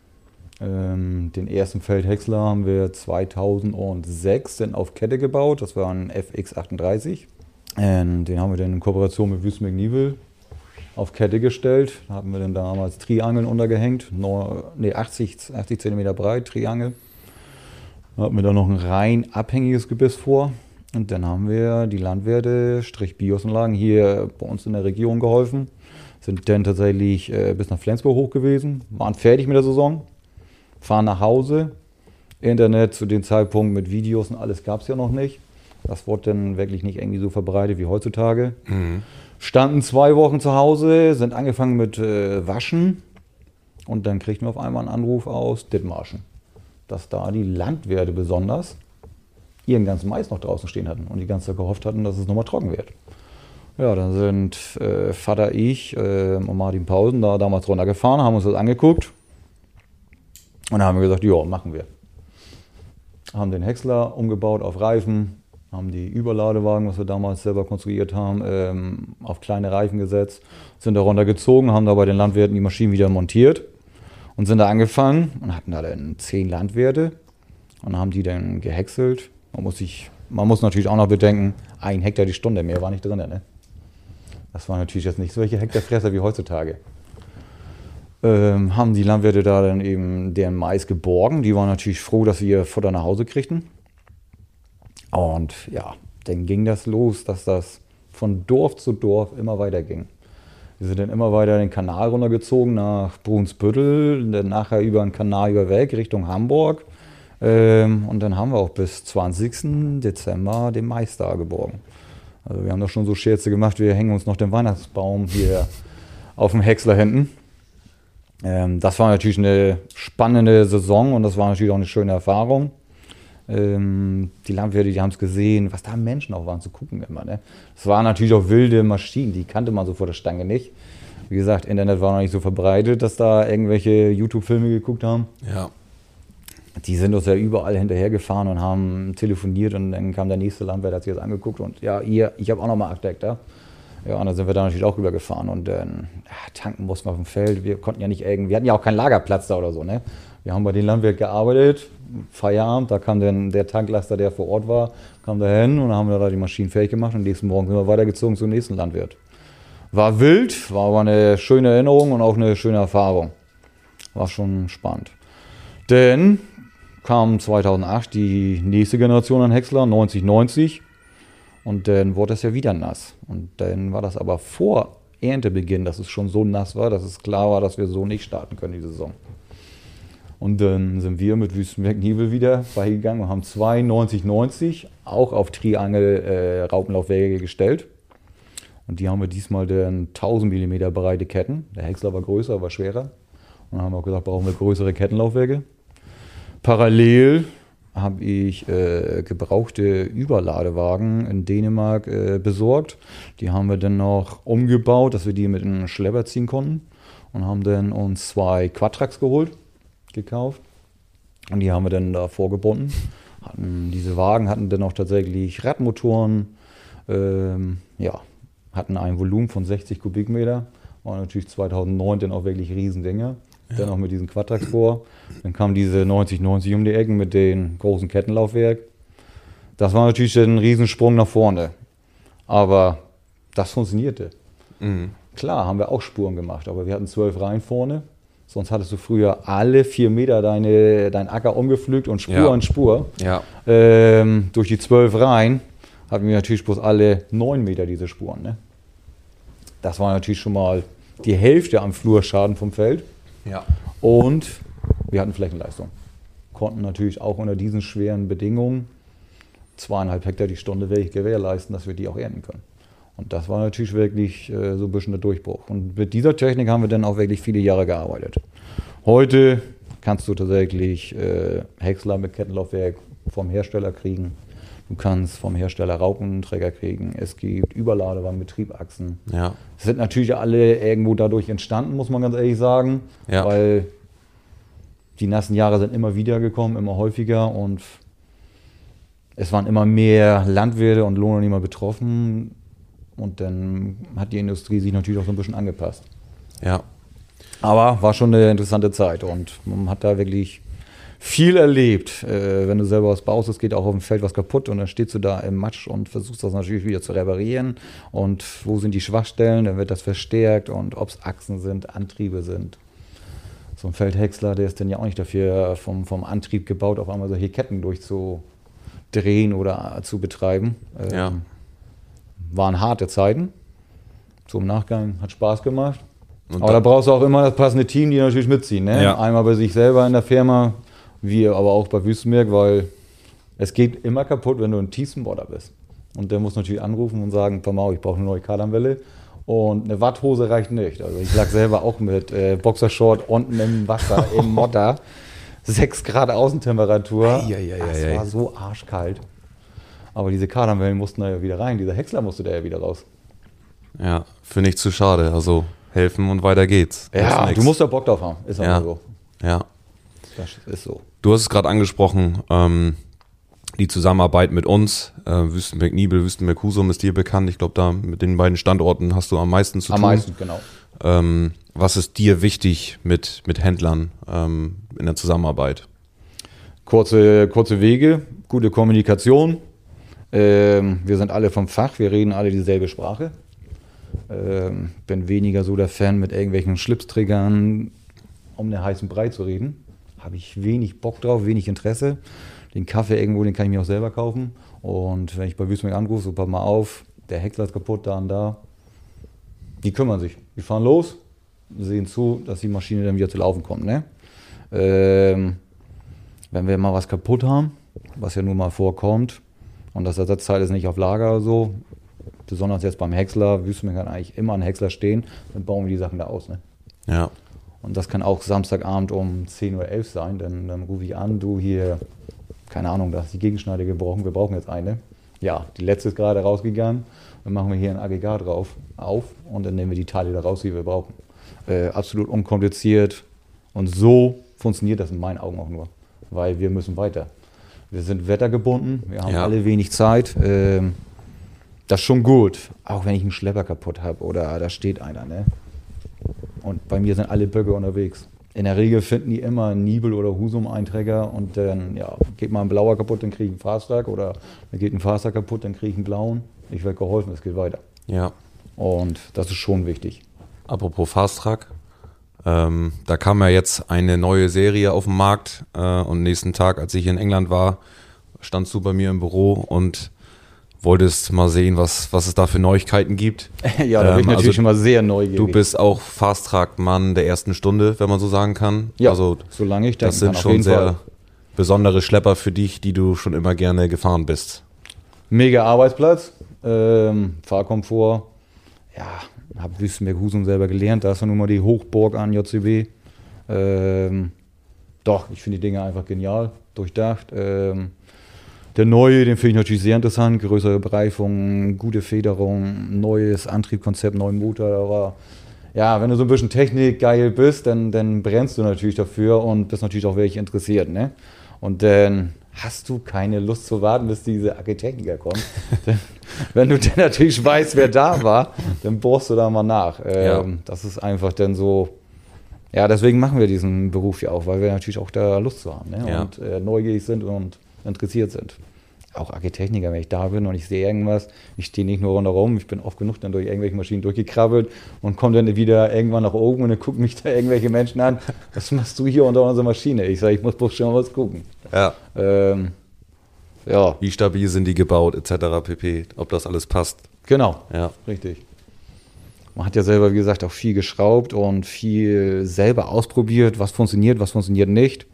Ähm, den ersten Feldhäcksler haben wir zweitausendsechs dann auf Kette gebaut. Das war ein F X achtunddreißig. Ähm, den haben wir dann in Kooperation mit Wüstenberg Niebel auf Kette gestellt. Da hatten wir dann damals Triangeln untergehängt. Ne, achtzig Zentimeter breit, Triangel. Da hatten wir dann noch ein rein abhängiges Gebiss vor. Und dann haben wir die Landwirte, Strich Biosanlagen hier bei uns in der Region geholfen. Sind dann tatsächlich äh, bis nach Flensburg hoch gewesen. Waren fertig mit der Saison. Fahren nach Hause. Internet zu dem Zeitpunkt mit Videos und alles gab es ja noch nicht. Das wurde dann wirklich nicht irgendwie so verbreitet wie heutzutage. Mhm. Standen zwei Wochen zu Hause, sind angefangen mit äh, Waschen. Und dann kriegten wir auf einmal einen Anruf aus Dithmarschen, dass da die Landwirte besonders ihren ganzen Mais noch draußen stehen hatten und die ganze Zeit gehofft hatten, dass es nochmal trocken wird. Ja, dann sind äh, Vater, ich äh, und Martin Pausen da damals runtergefahren, haben uns das angeguckt und dann haben wir gesagt, ja, machen wir. Haben den Häcksler umgebaut auf Reifen, haben die Überladewagen, was wir damals selber konstruiert haben, ähm, auf kleine Reifen gesetzt, sind da runtergezogen, haben da bei den Landwirten die Maschinen wieder montiert und sind da angefangen und hatten da dann zehn Landwirte und haben die dann gehäckselt. Man muss, sich, man muss natürlich auch noch bedenken, ein Hektar die Stunde, mehr war nicht drin. Ne? Das waren natürlich jetzt nicht solche Hektarfresser wie heutzutage. Ähm, haben die Landwirte da dann eben deren Mais geborgen. Die waren natürlich froh, dass sie ihr Futter nach Hause kriegten. Und ja, dann ging das los, dass das von Dorf zu Dorf immer weiter ging. Wir sind dann immer weiter den Kanal runtergezogen nach Brunsbüttel, dann nachher über den Kanal über weg Richtung Hamburg. Ähm, und dann haben wir auch bis zwanzigsten Dezember den Mais da geborgen. Also wir haben da schon so Scherze gemacht, wir hängen uns noch den Weihnachtsbaum hier auf dem Häcksler hinten. Ähm, das war natürlich eine spannende Saison und das war natürlich auch eine schöne Erfahrung. Ähm, die Landwirte, die haben es gesehen, was da Menschen auch waren zu gucken immer. Ne? Das waren natürlich auch wilde Maschinen, die kannte man so vor der Stange nicht. Wie gesagt, Internet war noch nicht so verbreitet, dass da irgendwelche YouTube-Filme geguckt haben. Ja. Die sind uns ja überall hinterhergefahren und haben telefoniert und dann kam der nächste Landwirt, hat sich das angeguckt und ja, hier, ich habe auch noch mal acht Hektar. Ja, und dann sind wir da natürlich auch rübergefahren und dann ja, tanken mussten wir auf dem Feld. Wir konnten ja nicht irgendwie, wir hatten ja auch keinen Lagerplatz da oder so, ne? Wir haben bei den Landwirten gearbeitet, Feierabend, da kam dann der Tanklaster, der vor Ort war, kam da hin und dann haben wir da die Maschinen fertig gemacht und am nächsten Morgen sind wir weitergezogen zum nächsten Landwirt. War wild, war aber eine schöne Erinnerung und auch eine schöne Erfahrung. War schon spannend. Denn kam zweitausendacht die nächste Generation an Häcksler, neunzig neunzig. Und dann wurde es ja wieder nass. Und dann war das aber vor Erntebeginn, dass es schon so nass war, dass es klar war, dass wir so nicht starten können die Saison. Und dann sind wir mit Wüstenberg Niebel wieder beigegangen und haben zwei neunzig neunzig auch auf Triangel-Raupenlaufwege äh, gestellt. Und die haben wir diesmal dann tausend Millimeter breite Ketten. Der Häcksler war größer, war schwerer. Und dann haben wir auch gesagt, brauchen wir größere Kettenlaufwege. Parallel habe ich äh, gebrauchte Überladewagen in Dänemark äh, besorgt. Die haben wir dann noch umgebaut, dass wir die mit einem Schlepper ziehen konnten. Und haben dann uns zwei Quadtracs geholt, gekauft. Und die haben wir dann da vorgebunden. Hatten, diese Wagen hatten dann auch tatsächlich Radmotoren. Ähm, ja, hatten ein Volumen von sechzig Kubikmeter. War natürlich zweitausendneun dann auch wirklich Riesendinger. Ja. Dann auch mit diesen Quadtracs vor. Dann kam diese neunzig neunzig um die Ecken mit den großen Kettenlaufwerk. Das war natürlich ein Riesensprung nach vorne. Aber das funktionierte. Mhm. Klar, haben wir auch Spuren gemacht, aber wir hatten zwölf Reihen vorne. Sonst hattest du früher alle vier Meter deine, dein Acker umgepflügt und Spur ja. an Spur. Ja. Ähm, durch die zwölf Reihen hatten wir natürlich bloß alle neun Meter diese Spuren. Ne? Das war natürlich schon mal die Hälfte am Flurschaden vom Feld. Ja. Und wir hatten Flächenleistung. Konnten natürlich auch unter diesen schweren Bedingungen zweieinhalb Hektar die Stunde gewährleisten, dass wir die auch ernten können. Und das war natürlich wirklich äh, so ein bisschen der Durchbruch. Und mit dieser Technik haben wir dann auch wirklich viele Jahre gearbeitet. Heute kannst du tatsächlich äh, Häcksler mit Kettenlaufwerk vom Hersteller kriegen. Du kannst vom Hersteller Raupenträger kriegen. Es gibt Überladewagen mit Triebachsen. Ja. Sind natürlich alle irgendwo dadurch entstanden, muss man ganz ehrlich sagen. Ja. Weil die nassen Jahre sind immer wieder gekommen, immer häufiger. Und es waren immer mehr Landwirte und Lohnunternehmer betroffen und dann hat die Industrie sich natürlich auch so ein bisschen angepasst. Ja. Aber war schon eine interessante Zeit und man hat da wirklich viel erlebt. Äh, wenn du selber was baust, es geht auch auf dem Feld was kaputt und dann stehst du da im Matsch und versuchst das natürlich wieder zu reparieren. Und wo sind die Schwachstellen? Dann wird das verstärkt und ob es Achsen sind, Antriebe sind. So ein Feldhäcksler, der ist dann ja auch nicht dafür vom, vom Antrieb gebaut, auf einmal solche Ketten durchzudrehen oder zu betreiben. Ähm, Ja. Waren harte Zeiten. So im Nachgang hat Spaß gemacht. Und Aber da brauchst du auch immer das passende Team, die natürlich mitziehen. Ne? Ja. Einmal bei sich selber in der Firma, wir aber auch bei Wüstenberg, weil es geht immer kaputt, wenn du ein Tiefenboarder bist. Und der muss natürlich anrufen und sagen, pass mal, ich brauche eine neue Kardanwelle und eine Watthose reicht nicht. Also ich lag selber auch mit äh, Boxershort unten im Wasser, im Modder, sechs Grad Außentemperatur. Ei, ei, ei, Das ei, ei. war so arschkalt. Aber diese Kardanwellen mussten da ja wieder rein, dieser Häcksler musste da ja wieder raus. Ja, finde ich zu schade. Also helfen und weiter geht's. Ja, Hilft nix. du musst da Bock drauf haben, ist auch Ja. so. Ja. Das ist so. Du hast es gerade angesprochen, ähm, die Zusammenarbeit mit uns, äh, Wüstenberg-Nibel, Wüstenberg-Husum ist dir bekannt. Ich glaube, da mit den beiden Standorten hast du am meisten zu Am tun. meisten, genau. Ähm, was ist dir wichtig mit, mit Händlern ähm, in der Zusammenarbeit? Kurze, kurze Wege, gute Kommunikation. Ähm, wir sind alle vom Fach, wir reden alle dieselbe Sprache. Ähm, bin weniger so der Fan, mit irgendwelchen Schlipsträgern um den heißen Brei zu reden. Habe ich wenig Bock drauf, wenig Interesse. Den Kaffee irgendwo, den kann ich mir auch selber kaufen. Und wenn ich bei Wüstenberg anrufe, so pass mal auf, der Häcksler ist kaputt, da und da. Die kümmern sich. Die fahren los, sehen zu, dass die Maschine dann wieder zu laufen kommt. Ne? Ähm, wenn wir mal was kaputt haben, was ja nun mal vorkommt, und das Ersatzteil ist nicht auf Lager oder so, besonders jetzt beim Häcksler, Wüstenberg kann eigentlich immer ein Häcksler stehen, dann bauen wir die Sachen da aus. Ne? Ja. Und das kann auch Samstagabend um zehn oder elf sein, dann, dann rufe ich an, du hier, keine Ahnung, da ist die Gegenschneide gebrochen, wir brauchen jetzt eine. Ja, die letzte ist gerade rausgegangen, dann machen wir hier ein Aggregat drauf, auf und dann nehmen wir die Teile da raus, die wir brauchen. Äh, absolut unkompliziert und so funktioniert das in meinen Augen auch nur, weil wir müssen weiter. Wir sind wettergebunden, wir haben Ja. alle wenig Zeit. Ähm, das ist schon gut, auch wenn ich einen Schlepper kaputt habe oder da steht einer. Ne? Und bei mir sind alle Böcke unterwegs. In der Regel finden die immer einen Nibel- oder Husum-Einträger und dann ja, geht mal ein blauer kaputt, dann kriege ich einen Fahrstrag oder dann geht ein Fahrstrag kaputt, dann kriege ich einen blauen. Ich werde geholfen, es geht weiter. Ja. Und das ist schon wichtig. Apropos Fast-Track, ähm, da kam ja jetzt eine neue Serie auf den Markt äh, und nächsten Tag, als ich in England war, standst du bei mir im Büro und wolltest mal sehen, was, was es da für Neuigkeiten gibt. Ja, da bin ich Ähm, natürlich also schon mal sehr neugierig. Du bist auch Fast-Track-Mann der ersten Stunde, wenn man so sagen kann. ja, Also solange ich denken das sind kann, auf schon jeden sehr Fall. besondere Schlepper für dich, die du schon immer gerne gefahren bist. Mega Arbeitsplatz, ähm, Fahrkomfort. Ja, habe Wüstenberg-Husum selber gelernt. Da ist ja nun mal die Hochburg an J C B. Ähm, doch, ich finde die Dinge einfach genial, durchdacht. Ähm, der neue, den finde ich natürlich sehr interessant. Größere Bereifung, gute Federung, neues Antriebskonzept, neuen Motor. Aber ja, wenn du so ein bisschen Technik geil bist, dann, dann brennst du natürlich dafür und bist natürlich auch wirklich interessiert. Ne? Und dann hast du keine Lust zu warten, bis diese Agritechniker kommen. Denn, wenn du dann natürlich weißt, wer da war, dann bohrst du da mal nach. Ähm, Ja. Das ist einfach dann so, ja, deswegen machen wir diesen Beruf ja auch, weil wir natürlich auch da Lust zu haben, ne? Ja. Und äh, neugierig sind und interessiert sind. Auch Agritechniker, wenn ich da bin und ich sehe irgendwas, ich stehe nicht nur rundherum, ich bin oft genug dann durch irgendwelche Maschinen durchgekrabbelt und komme dann wieder irgendwann nach oben und dann gucken mich da irgendwelche Menschen an, was machst du hier unter unserer Maschine? Ich sage, ich muss bloß schon mal was gucken. Ja. Ähm, ja, Wie stabil sind die gebaut, et cetera pp. Ob das alles passt. genau, Ja. richtig. Man hat ja selber, wie gesagt, auch viel geschraubt und viel selber ausprobiert, was funktioniert, was funktioniert nicht.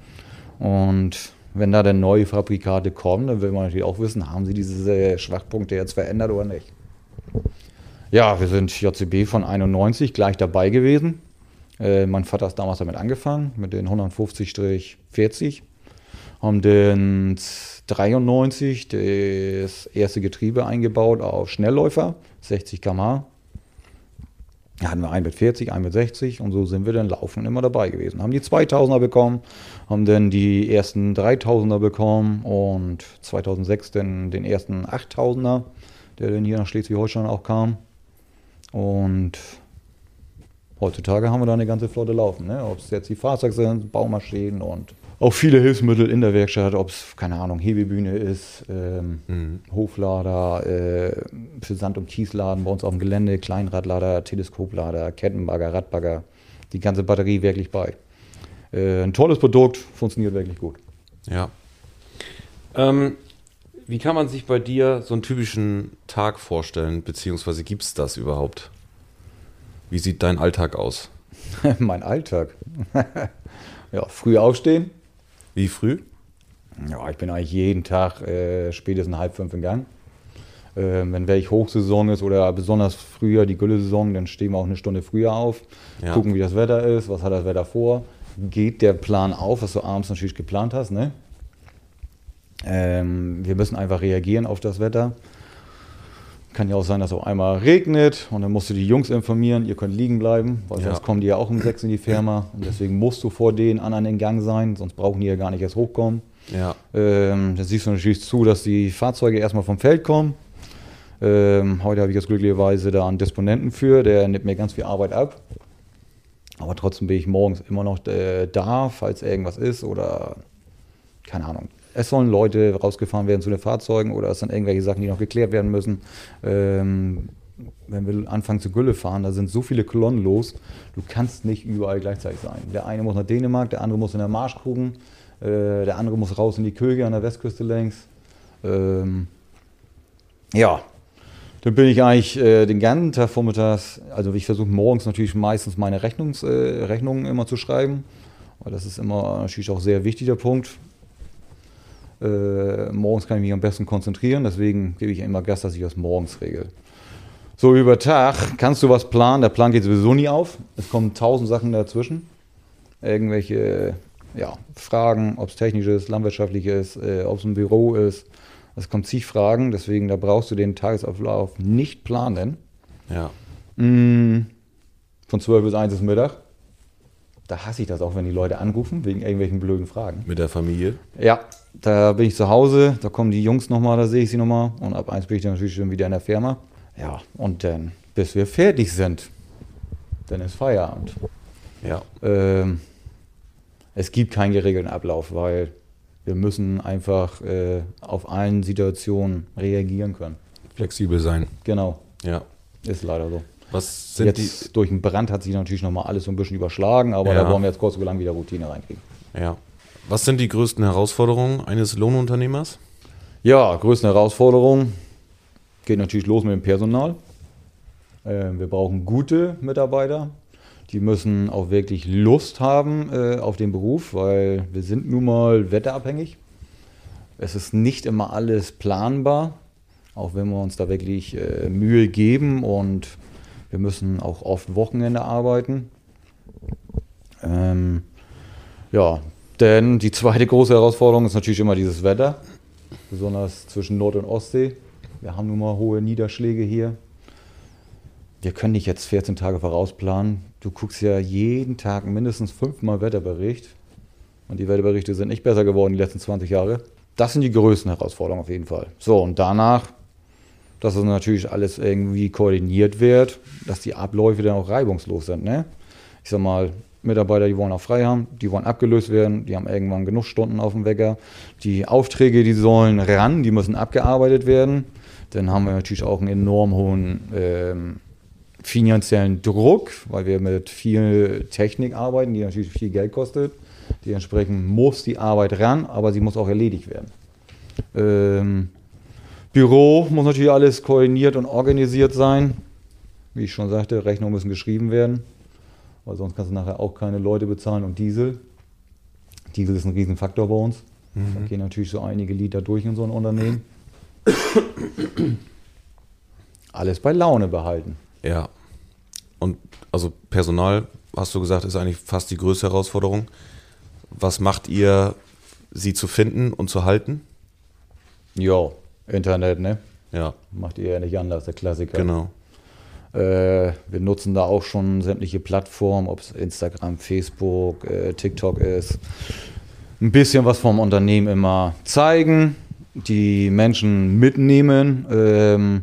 Und wenn da dann neue Fabrikate kommen, dann will man natürlich auch wissen, haben sie diese Schwachpunkte jetzt verändert oder nicht. Ja, wir sind J C B von einundneunzig gleich dabei gewesen. Äh, mein Vater ist damals damit angefangen, mit den hundertfünfzig vierzig. Haben dann dreiundneunzig das erste Getriebe eingebaut auf Schnellläufer, sechzig Kilometer pro Stunde. Da hatten wir einen mit vierzig, einen mit sechzig und so sind wir dann laufend immer dabei gewesen. Haben die zweitausender bekommen, haben dann die ersten dreitausender bekommen und zweitausendsechs dann den ersten achttausender, der dann hier nach Schleswig-Holstein auch kam. Und heutzutage haben wir da eine ganze Flotte laufen, ne? Ob es jetzt die Fahrzeuge sind, Baumaschinen und auch viele Hilfsmittel in der Werkstatt, ob es, keine Ahnung, Hebebühne ist, ähm, mhm. Hoflader, äh, für Sand- und Kiesladen bei uns auf dem Gelände, Kleinradlader, Teleskoplader, Kettenbagger, Radbagger, die ganze Batterie wirklich bei. Äh, ein tolles Produkt, funktioniert wirklich gut. Ja. Ähm, wie kann man sich bei dir so einen typischen Tag vorstellen, beziehungsweise gibt es das überhaupt? Wie sieht dein Alltag aus? Mein Alltag? Ja, früh aufstehen. Wie früh? Ja, ich bin eigentlich jeden Tag äh, spätestens halb fünf in Gang. Äh, wenn welch Hochsaison ist oder besonders früher die Gülle-Saison, dann stehen wir auch eine Stunde früher auf, ja. Gucken, wie das Wetter ist, was hat das Wetter vor. Geht der Plan auf, was du abends natürlich geplant hast, ne? Ähm, wir müssen einfach reagieren auf das Wetter. Kann ja auch sein, dass es auch einmal regnet und dann musst du die Jungs informieren, ihr könnt liegen bleiben, weil sonst ja. kommen die ja auch um sechs in die Firma und deswegen musst du vor den anderen in Gang sein, sonst brauchen die ja gar nicht erst hochkommen. Ja. Ähm, dann siehst du natürlich zu, dass die Fahrzeuge erstmal vom Feld kommen. Ähm, heute habe ich jetzt glücklicherweise da einen Disponenten für, der nimmt mir ganz viel Arbeit ab. Aber trotzdem bin ich morgens immer noch äh, da, falls irgendwas ist oder keine Ahnung. Es sollen Leute rausgefahren werden zu den Fahrzeugen oder es sind irgendwelche Sachen, die noch geklärt werden müssen. Ähm, wenn wir anfangen zu Gülle fahren, da sind so viele Kolonnen los, du kannst nicht überall gleichzeitig sein. Der eine muss nach Dänemark, der andere muss in der Marsch gucken, äh, der andere muss raus in die Köge an der Westküste längs. Ähm, ja, dann bin ich eigentlich äh, den ganzen Tag vormittags, also ich versuche morgens natürlich meistens meine Rechnungs, äh, Rechnungen immer zu schreiben, weil das ist immer natürlich auch sehr wichtig, der Punkt. Äh, morgens kann ich mich am besten konzentrieren, deswegen gebe ich immer Gas, dass ich das morgens regel. So, über Tag kannst du was planen, der Plan geht sowieso nie auf. Es kommen tausend Sachen dazwischen. Irgendwelche ja, Fragen, ob es technisch ist, landwirtschaftlich ist, äh, ob es ein Büro ist. Es kommen zig Fragen, deswegen da brauchst du den Tagesablauf nicht planen. Ja. Mm, von zwölf bis eins ist Mittag. Da hasse ich das auch, wenn die Leute anrufen, wegen irgendwelchen blöden Fragen. Mit der Familie? Ja, da bin ich zu Hause, da kommen die Jungs nochmal, da sehe ich sie nochmal. Und ab eins bin ich dann natürlich schon wieder in der Firma. Ja, und dann, bis wir fertig sind, dann ist Feierabend. Ja. Ähm, es gibt keinen geregelten Ablauf, weil wir müssen einfach äh, auf allen Situationen reagieren können. Flexibel sein. Genau. Ja. Ist leider so. Was sind jetzt die? Durch den Brand hat sich natürlich nochmal alles so ein bisschen überschlagen, aber ja. da wollen wir jetzt kurz und lang wieder Routine reinkriegen. Ja. Was sind die größten Herausforderungen eines Lohnunternehmers? Ja, größte Herausforderung geht natürlich los mit dem Personal. Äh, wir brauchen gute Mitarbeiter. Die müssen auch wirklich Lust haben äh, auf den Beruf, weil wir sind nun mal wetterabhängig. Es ist nicht immer alles planbar, auch wenn wir uns da wirklich äh, Mühe geben und wir müssen auch oft Wochenende arbeiten. Ähm, ja, denn die zweite große Herausforderung ist natürlich immer dieses Wetter, besonders zwischen Nord- und Ostsee. Wir haben nun mal hohe Niederschläge hier. Wir können nicht jetzt vierzehn Tage vorausplanen. Du guckst ja jeden Tag mindestens fünfmal Wetterbericht. Und die Wetterberichte sind nicht besser geworden die letzten zwanzig Jahre. Das sind die größten Herausforderungen auf jeden Fall. So, und danach, dass es natürlich alles irgendwie koordiniert wird, dass die Abläufe dann auch reibungslos sind. Ne? Ich sag mal, Mitarbeiter, die wollen auch frei haben, die wollen abgelöst werden, die haben irgendwann genug Stunden auf dem Wecker. Die Aufträge, die sollen ran, die müssen abgearbeitet werden. Dann haben wir natürlich auch einen enorm hohen ähm, finanziellen Druck, weil wir mit viel Technik arbeiten, die natürlich viel Geld kostet. Dementsprechend muss die Arbeit ran, aber sie muss auch erledigt werden. Ähm, Büro muss natürlich alles koordiniert und organisiert sein. Wie ich schon sagte, Rechnungen müssen geschrieben werden, weil sonst kannst du nachher auch keine Leute bezahlen und Diesel. Diesel ist ein Riesenfaktor bei uns. Mhm. Da gehen natürlich so einige Liter durch in so ein Unternehmen. Alles bei Laune behalten. Ja. Und also Personal, hast du gesagt, ist eigentlich fast die größte Herausforderung. Was macht ihr, sie zu finden und zu halten? Ja, Internet, ne? Ja. Macht ihr ja nicht anders, der Klassiker. Genau. Äh, wir nutzen da auch schon sämtliche Plattformen, ob es Instagram, Facebook, äh, TikTok ist. Ein bisschen was vom Unternehmen immer zeigen, die Menschen mitnehmen, ähm,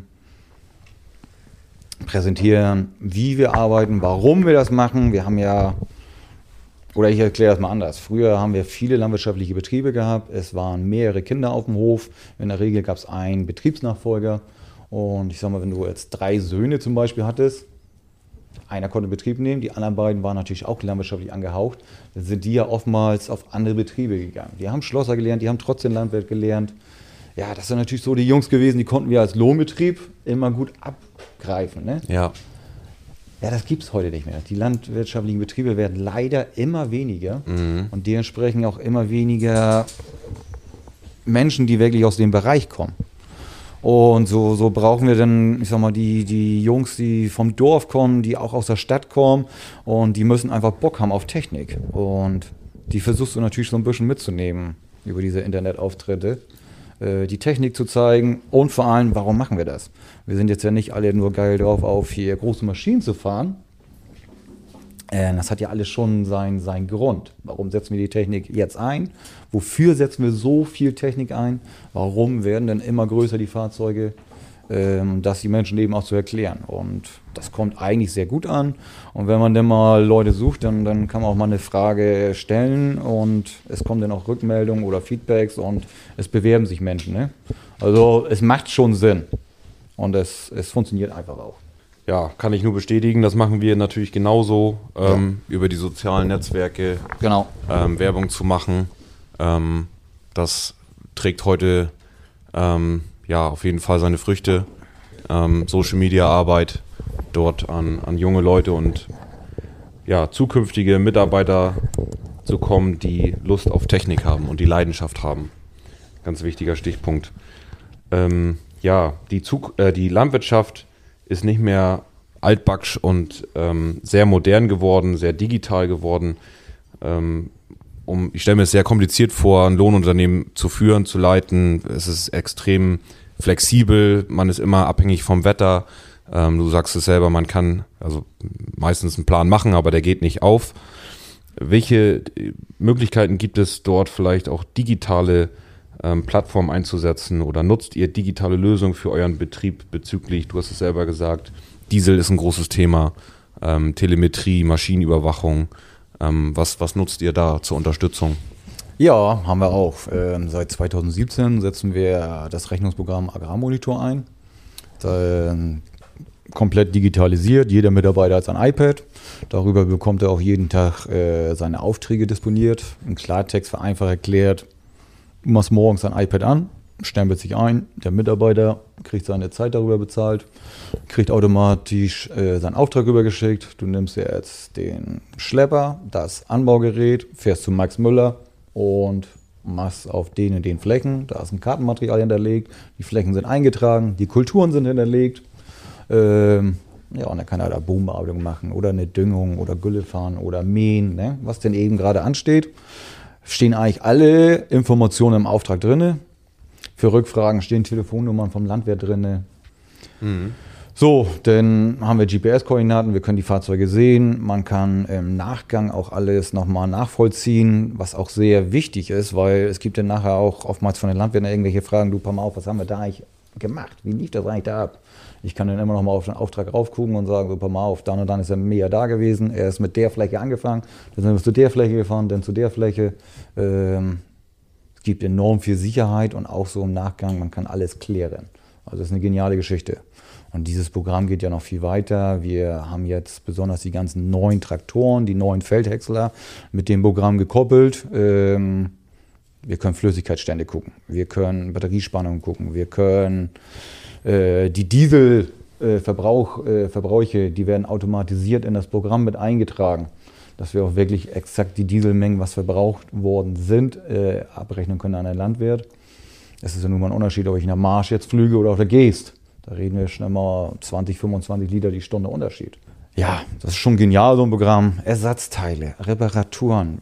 präsentieren, wie wir arbeiten, warum wir das machen. Wir haben ja, oder ich erkläre das mal anders. Früher haben wir viele landwirtschaftliche Betriebe gehabt. Es waren mehrere Kinder auf dem Hof. In der Regel gab es einen Betriebsnachfolger. Und ich sag mal, wenn du jetzt drei Söhne zum Beispiel hattest, einer konnte Betrieb nehmen, die anderen beiden waren natürlich auch landwirtschaftlich angehaucht, dann sind die ja oftmals auf andere Betriebe gegangen. Die haben Schlosser gelernt, die haben trotzdem Landwirt gelernt. Ja, das sind natürlich so die Jungs gewesen, die konnten wir als Lohnbetrieb immer gut abgreifen. Ne? Ja. Ja, das gibt es heute nicht mehr. Die landwirtschaftlichen Betriebe werden leider immer weniger Mhm. und dementsprechend auch immer weniger Menschen, die wirklich aus dem Bereich kommen. Und so, so brauchen wir dann, ich sag mal, die, die Jungs, die vom Dorf kommen, die auch aus der Stadt kommen und die müssen einfach Bock haben auf Technik. Und die versuchst du natürlich so ein bisschen mitzunehmen über diese Internetauftritte, äh, die Technik zu zeigen und vor allem, warum machen wir das? Wir sind jetzt ja nicht alle nur geil drauf, auf hier große Maschinen zu fahren. Äh, das hat ja alles schon seinen sein Grund. Warum setzen wir die Technik jetzt ein? Wofür setzen wir so viel Technik ein? Warum werden denn immer größer die Fahrzeuge? Ähm, das die Menschen eben auch zu erklären. Und das kommt eigentlich sehr gut an. Und wenn man dann mal Leute sucht, dann, dann kann man auch mal eine Frage stellen und es kommen dann auch Rückmeldungen oder Feedbacks und es bewerben sich Menschen. Ne? Also es macht schon Sinn. Und es, es funktioniert einfach auch. Ja, kann ich nur bestätigen. Das machen wir natürlich genauso, ähm, ja. über die sozialen Netzwerke Genau. ähm, Werbung zu machen. Ähm, das trägt heute ähm, ja auf jeden Fall seine Früchte. Ähm, Social Media Arbeit dort an, an junge Leute und ja, zukünftige Mitarbeiter zu kommen, die Lust auf Technik haben und die Leidenschaft haben. Ganz wichtiger Stichpunkt. Ähm, ja, die, Zug äh, die Landwirtschaft ist nicht mehr altbacksch und ähm, sehr modern geworden, sehr digital geworden. Ähm, um, ich stelle mir es sehr kompliziert vor, ein Lohnunternehmen zu führen, zu leiten. Es ist extrem flexibel, man ist immer abhängig vom Wetter. Ähm, du sagst es selber, man kann also meistens einen Plan machen, aber der geht nicht auf. Welche Möglichkeiten gibt es dort vielleicht auch digitale ähm, Plattformen einzusetzen oder nutzt ihr digitale Lösungen für euren Betrieb bezüglich, du hast es selber gesagt, Diesel ist ein großes Thema, ähm, Telemetrie, Maschinenüberwachung. Ähm, was, was nutzt ihr da zur Unterstützung? Ja, haben wir auch. Ähm, seit zweitausendsiebzehn setzen wir das Rechnungsprogramm Agrarmonitor ein. Da, ähm, komplett digitalisiert. Jeder Mitarbeiter hat sein iPad. Darüber bekommt er auch jeden Tag äh, seine Aufträge disponiert. Im Klartext vereinfacht erklärt, du machst morgens dein iPad an, stempelt sich ein, der Mitarbeiter kriegt seine Zeit darüber bezahlt, kriegt automatisch äh, seinen Auftrag rübergeschickt. Du nimmst jetzt den Schlepper, das Anbaugerät, fährst zu Max Müller und machst auf den und den Flächen. Da ist ein Kartenmaterial hinterlegt, die Flächen sind eingetragen, die Kulturen sind hinterlegt. Ähm, ja, und dann kann er da Bodenbearbeitung machen oder eine Düngung oder Gülle fahren oder mähen, ne? Was denn eben gerade ansteht. Stehen eigentlich alle Informationen im Auftrag drin. Für Rückfragen stehen Telefonnummern vom Landwirt drin. Mhm. So, dann haben wir G P S-Koordinaten, wir können die Fahrzeuge sehen. Man kann im Nachgang auch alles nochmal nachvollziehen, was auch sehr wichtig ist, weil es gibt dann nachher auch oftmals von den Landwirten irgendwelche Fragen, du, pass mal auf, was haben wir da eigentlich gemacht? Wie lief das eigentlich da ab? Ich kann dann immer noch mal auf den Auftrag raufgucken und sagen, so, pass mal auf, dann und dann ist er mehr da gewesen, er ist mit der Fläche angefangen, dann sind wir zu der Fläche gefahren, dann zu der Fläche. Ähm, es gibt enorm viel Sicherheit und auch so im Nachgang, man kann alles klären. Also das ist eine geniale Geschichte. Und dieses Programm geht ja noch viel weiter. Wir haben jetzt besonders die ganzen neuen Traktoren, die neuen Feldhäcksler mit dem Programm gekoppelt. Ähm, wir können Flüssigkeitsstände gucken, wir können Batteriespannungen gucken, wir können äh, die Dieselverbräuche, äh, Verbräuche, die werden automatisiert in das Programm mit eingetragen, dass wir auch wirklich exakt die Dieselmengen, was verbraucht worden sind, äh, abrechnen können an den Landwirt. Es ist ja nun mal ein Unterschied, ob ich in der Marsch jetzt flüge oder auf der Geest. Da reden wir schon immer zwanzig, fünfundzwanzig Liter die Stunde Unterschied. Ja, das ist schon genial, so ein Programm. Ersatzteile, Reparaturen,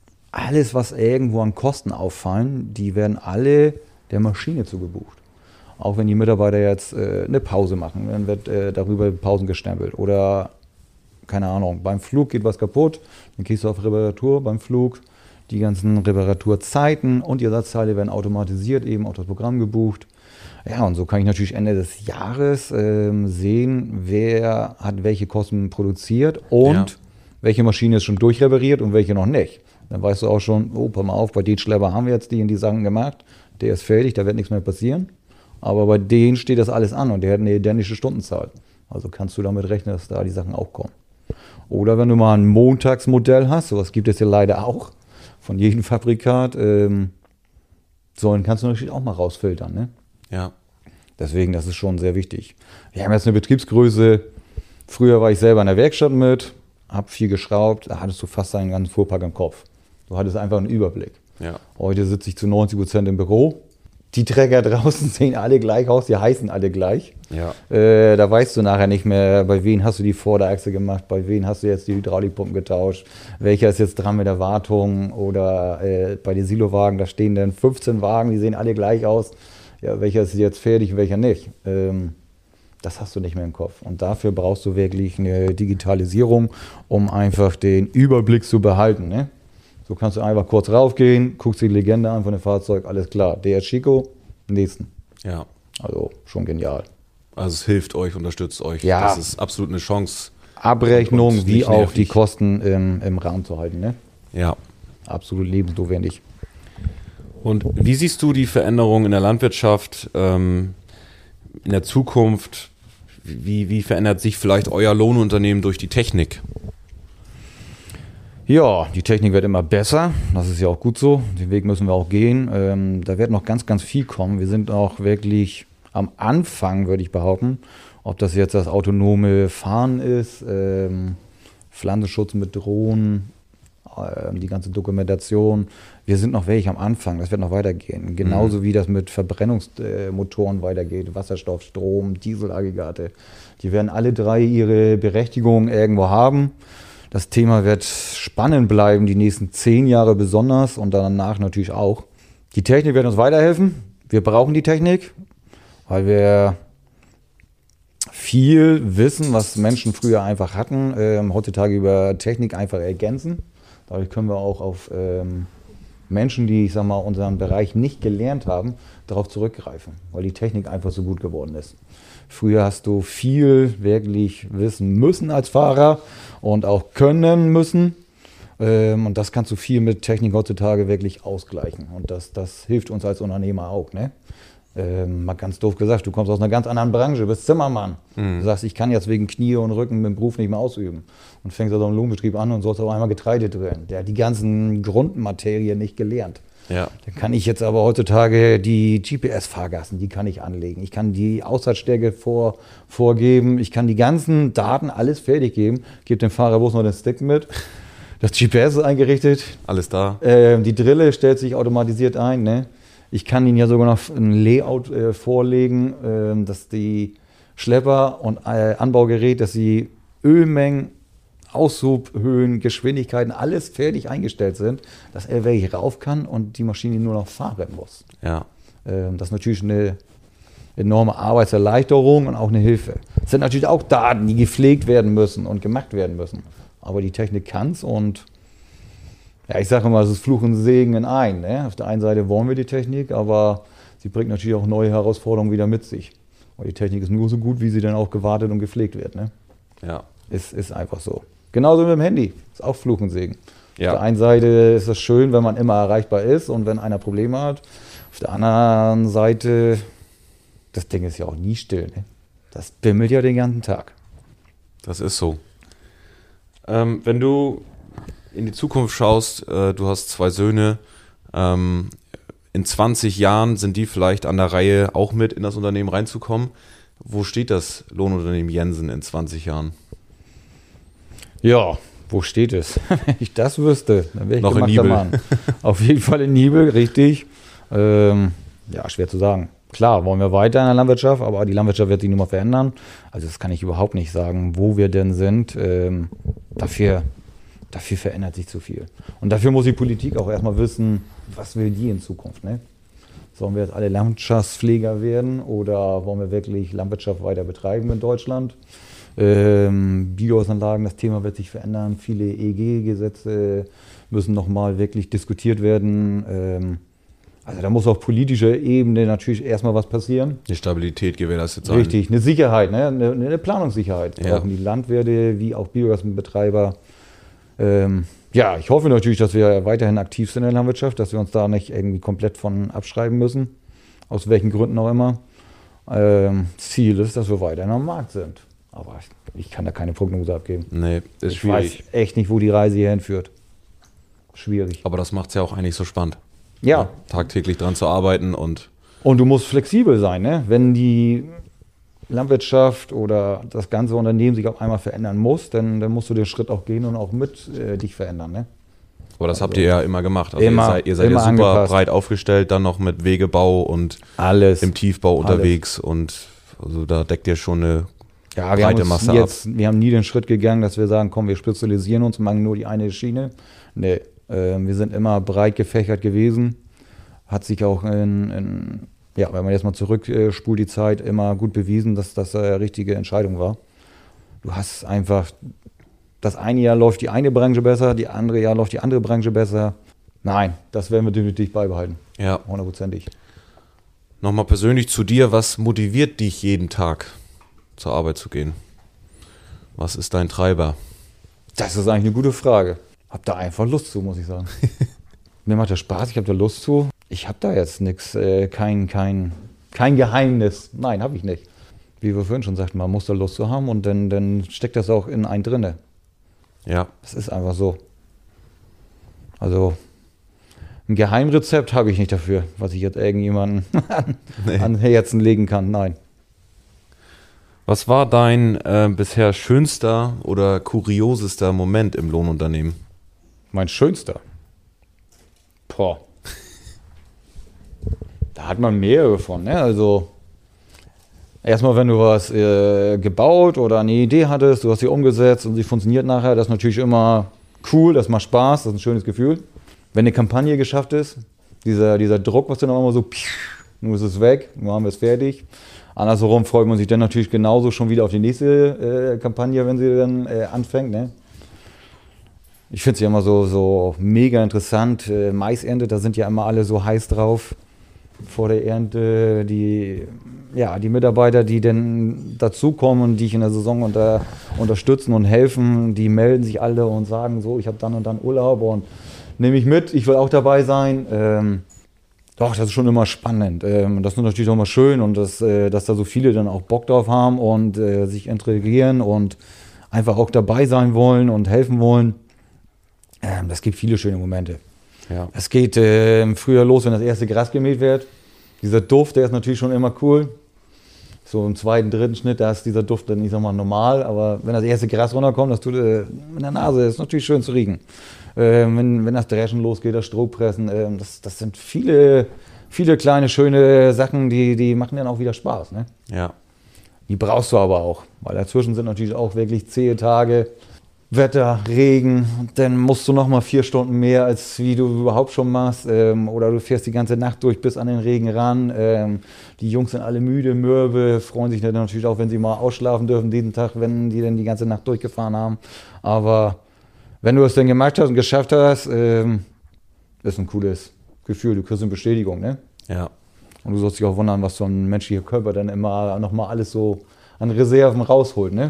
alles, was irgendwo an Kosten auffallen, die werden alle der Maschine zugebucht. Auch wenn die Mitarbeiter jetzt äh, eine Pause machen, dann wird äh, darüber Pausen gestempelt. Oder, keine Ahnung, beim Flug geht was kaputt, dann gehst du auf Reparatur beim Flug. Die ganzen Reparaturzeiten und die Ersatzteile werden automatisiert, eben auf das Programm gebucht. Ja, und so kann ich natürlich Ende des Jahres ähm, sehen, wer hat welche Kosten produziert und ja. welche Maschine ist schon durchrepariert und welche noch nicht. Dann weißt du auch schon, oh, pass mal auf, bei den Schlepper haben wir jetzt die und die Sachen gemacht, der ist fertig, da wird nichts mehr passieren. Aber bei denen steht das alles an und der hat eine identische Stundenzahl. Also kannst du damit rechnen, dass da die Sachen auch kommen. Oder wenn du mal ein Montagsmodell hast, sowas gibt es ja leider auch, von jedem Fabrikat, ähm, so, dann kannst du natürlich auch mal rausfiltern, ne? Ja. Deswegen, das ist schon sehr wichtig. Wir haben jetzt eine Betriebsgröße, früher war ich selber in der Werkstatt mit, habe viel geschraubt, da hattest du fast deinen ganzen Fuhrpark im Kopf. Du hattest einfach einen Überblick. Ja. Heute sitze ich zu neunzig Prozent im Büro. Die Träger draußen sehen alle gleich aus, die heißen alle gleich. Ja. Äh, da weißt du nachher nicht mehr, bei wem hast du die Vorderachse gemacht, bei wem hast du jetzt die Hydraulikpumpen getauscht, welcher ist jetzt dran mit der Wartung oder äh, bei den Silowagen, da stehen dann fünfzehn Wagen, die sehen alle gleich aus. Ja, welcher ist jetzt fertig und welcher nicht. Ähm, das hast du nicht mehr im Kopf. Und dafür brauchst du wirklich eine Digitalisierung, um einfach den Überblick zu behalten, ne? So kannst du einfach kurz raufgehen, guckst die Legende an von dem Fahrzeug, alles klar. Der ist Chico, nächsten. Ja. Also schon genial. Also es hilft euch, unterstützt euch. Ja. Das ist absolut eine Chance. Abrechnung wie auch nervig. die Kosten im, im Rahmen zu halten, ne? Ja. Absolut lebensnotwendig. Und wie siehst du die Veränderung in der Landwirtschaft ähm, in der Zukunft? Wie, wie verändert sich vielleicht euer Lohnunternehmen durch die Technik? Ja, die Technik wird immer besser. Das ist ja auch gut so. Den Weg müssen wir auch gehen. Ähm, da wird noch ganz, ganz viel kommen. Wir sind auch wirklich am Anfang, würde ich behaupten. Ob das jetzt das autonome Fahren ist, ähm, Pflanzenschutz mit Drohnen, äh, die ganze Dokumentation. Wir sind noch wirklich am Anfang. Das wird noch weitergehen. Genauso mhm. wie das mit Verbrennungsmotoren weitergeht. Wasserstoff, Strom, Dieselaggregate. Die werden alle drei ihre Berechtigung irgendwo haben. Das Thema wird spannend bleiben, die nächsten zehn Jahre besonders und danach natürlich auch. Die Technik wird uns weiterhelfen. Wir brauchen die Technik, weil wir viel Wissen, was Menschen früher einfach hatten, ähm, heutzutage über Technik einfach ergänzen. Dadurch können wir auch auf ähm, Menschen, die, ich sag mal, unseren Bereich nicht gelernt haben, darauf zurückgreifen, weil die Technik einfach so gut geworden ist. Früher hast du viel wirklich wissen müssen als Fahrer und auch können müssen. Ähm, und das kannst du viel mit Technik heutzutage wirklich ausgleichen. Und das, das hilft uns als Unternehmer auch, ne? Ähm, mal ganz doof gesagt, du kommst aus einer ganz anderen Branche, bist Zimmermann. Mhm. Du sagst, ich kann jetzt wegen Knie und Rücken mit dem Beruf nicht mehr ausüben. Und fängst also im Lohnbetrieb an und sollst aber einmal Getreide drehen. Der hat die ganzen Grundmaterien nicht gelernt. Ja. Dann kann ich jetzt aber heutzutage die G P S-Fahrgassen, die kann ich anlegen. Ich kann die Aussatzstärke vor, vorgeben. Ich kann die ganzen Daten alles fertig geben. Gebe dem Fahrer bloß noch den Stick mit. Das G P S ist eingerichtet. Alles da. Ähm, die Drille stellt sich automatisiert ein. Ne? Ich kann Ihnen ja sogar noch ein Layout äh, vorlegen, äh, dass die Schlepper und äh, Anbaugerät, dass sie Ölmengen, Aushubhöhen, Geschwindigkeiten, alles fertig eingestellt sind, dass er wirklich rauf kann und die Maschine nur noch fahren muss. Ja. Ähm, das ist natürlich eine enorme Arbeitserleichterung und auch eine Hilfe. Es sind natürlich auch Daten, die gepflegt werden müssen und gemacht werden müssen. Aber die Technik kann es und ja, ich sage immer, es ist Fluch und Segen in einem. Ne? Auf der einen Seite wollen wir die Technik, aber sie bringt natürlich auch neue Herausforderungen wieder mit sich. Und die Technik ist nur so gut, wie sie dann auch gewartet und gepflegt wird. Ne? Ja. Ist, ist einfach so. Genauso mit dem Handy. Ist auch Fluch und Segen. Ja. Auf der einen Seite ist es schön, wenn man immer erreichbar ist und wenn einer Probleme hat. Auf der anderen Seite, das Ding ist ja auch nie still. Ne? Das bimmelt ja den ganzen Tag. Das ist so. Ähm, wenn du in die Zukunft schaust, äh, du hast zwei Söhne, ähm, in zwanzig Jahren sind die vielleicht an der Reihe, auch mit in das Unternehmen reinzukommen. Wo steht das Lohnunternehmen Jensen in zwanzig Jahren? Ja, wo steht es? Wenn ich das wüsste, dann wäre ich noch in Niebel. Mann. Auf jeden Fall in Niebel, richtig. Ähm, ja, schwer zu sagen. Klar, wollen wir weiter in der Landwirtschaft, aber die Landwirtschaft wird sich nun mal verändern. Also das kann ich überhaupt nicht sagen, wo wir denn sind. Ähm, dafür, dafür verändert sich zu viel. Und dafür muss die Politik auch erstmal wissen, was will die in Zukunft. Ne? Sollen wir jetzt alle Landschaftspfleger werden oder wollen wir wirklich Landwirtschaft weiter betreiben in Deutschland? Ähm, Biogasanlagen, das Thema wird sich verändern. Viele E G-Gesetze müssen nochmal wirklich diskutiert werden. Ähm, also da muss auf politischer Ebene natürlich erstmal was passieren. Die Stabilität gewährleistet sein. Richtig, eine Sicherheit, ne? eine, eine Planungssicherheit. Ja. Brauchen die Landwirte wie auch Biogasbetreiber. Ähm, ja, ich hoffe natürlich, dass wir weiterhin aktiv sind in der Landwirtschaft, dass wir uns da nicht irgendwie komplett von abschreiben müssen, aus welchen Gründen auch immer. Ähm, Ziel ist, dass wir weiterhin am Markt sind. Aber ich, ich kann da keine Prognose abgeben. Nee, ist ich schwierig. weiß echt nicht, wo die Reise hier hinführt. Schwierig. Aber das macht es ja auch eigentlich so spannend. Ja. Tagtäglich dran zu arbeiten und... Und du musst flexibel sein, ne? Wenn die Landwirtschaft oder das ganze Unternehmen sich auf einmal verändern muss, dann, dann musst du den Schritt auch gehen und auch mit äh, dich verändern, ne? Aber das Also habt ihr ja immer gemacht. Also immer, ihr seid, ihr seid immer ja super angepasst. breit aufgestellt, dann noch mit Wegebau und Alles. im Tiefbau unterwegs. Und also da deckt ihr schon eine Ja, wir haben, breite uns Masse jetzt, wir haben nie den Schritt gegangen, dass wir sagen, komm, wir spezialisieren uns und machen nur die eine Schiene. Nee, äh, wir sind immer breit gefächert gewesen. Hat sich auch in, in ja, wenn man jetzt mal zurückspult die Zeit, immer gut bewiesen, dass das eine richtige Entscheidung war. Du hast einfach, das eine Jahr läuft die eine Branche besser, die andere Jahr läuft die andere Branche besser. Nein, das werden wir definitiv beibehalten. Ja. Hundertprozentig. Nochmal persönlich zu dir, was motiviert dich jeden Tag zur Arbeit zu gehen? Was ist dein Treiber? Das ist eigentlich eine gute Frage. Hab da einfach Lust zu, muss ich sagen. Mir macht das Spaß, ich habe da Lust zu. Ich habe da jetzt nichts, äh, kein, kein, kein Geheimnis. Nein, habe ich nicht. Wie wir vorhin schon sagten, man muss da Lust zu haben und dann, dann steckt das auch in einen drinne. Ja. Das ist einfach so. Also ein Geheimrezept habe ich nicht dafür, was ich jetzt irgendjemandem an, Nee. an Herzen legen kann. Nein. Was war dein äh, bisher schönster oder kuriosester Moment im Lohnunternehmen? Mein schönster. Boah. Da hat man mehrere von, ne? Also erstmal, wenn du was äh, gebaut oder eine Idee hattest, du hast sie umgesetzt und sie funktioniert nachher, das ist natürlich immer cool, das macht Spaß, das ist ein schönes Gefühl. Wenn eine Kampagne geschafft ist, dieser, dieser Druck, was dann auch immer so, nun ist es weg, nun haben wir es fertig. Andersherum freut man sich dann natürlich genauso schon wieder auf die nächste äh, Kampagne, wenn sie dann äh, anfängt, ne? Ich finde es ja immer so, so mega interessant. Äh, Maisernte, da sind ja immer alle so heiß drauf vor der Ernte. Die, ja, die Mitarbeiter, die dann dazukommen und die ich in der Saison unter, unterstützen und helfen, die melden sich alle und sagen so, ich habe dann und dann Urlaub und nehme ich mit, ich will auch dabei sein. Ähm, doch, das ist schon immer spannend. Ähm, das ist natürlich auch mal schön und das, äh, dass da so viele dann auch Bock drauf haben und äh, sich integrieren und einfach auch dabei sein wollen und helfen wollen. Ähm, das gibt viele schöne Momente. Ja. Es geht äh, im Frühjahr los, wenn das erste Gras gemäht wird. Dieser Duft, der ist natürlich schon immer cool. So im zweiten, dritten Schnitt, da ist dieser Duft dann, ich sag mal, normal. Aber wenn das erste Gras runterkommt, das tut äh, in der Nase, ist natürlich schön zu riechen. Äh, wenn, wenn das Dreschen losgeht, das Strohpressen, äh, das, das sind viele, viele kleine, schöne Sachen, die, die machen dann auch wieder Spaß. Ne? Ja. Die brauchst du aber auch, weil dazwischen sind natürlich auch wirklich zähe Tage. Wetter, Regen, und dann musst du noch mal vier Stunden mehr, als wie du überhaupt schon machst. Ähm, oder du fährst die ganze Nacht durch bis an den Regen ran. Ähm, die Jungs sind alle müde, mürbe, freuen sich dann natürlich auch, wenn sie mal ausschlafen dürfen diesen Tag, wenn die dann die ganze Nacht durchgefahren haben. Aber wenn du es dann gemacht hast und geschafft hast, ähm, ist ein cooles Gefühl. Du kriegst eine Bestätigung, ne? Ja. Und du sollst dich auch wundern, was so ein menschlicher Körper dann immer noch mal alles so an Reserven rausholt, ne?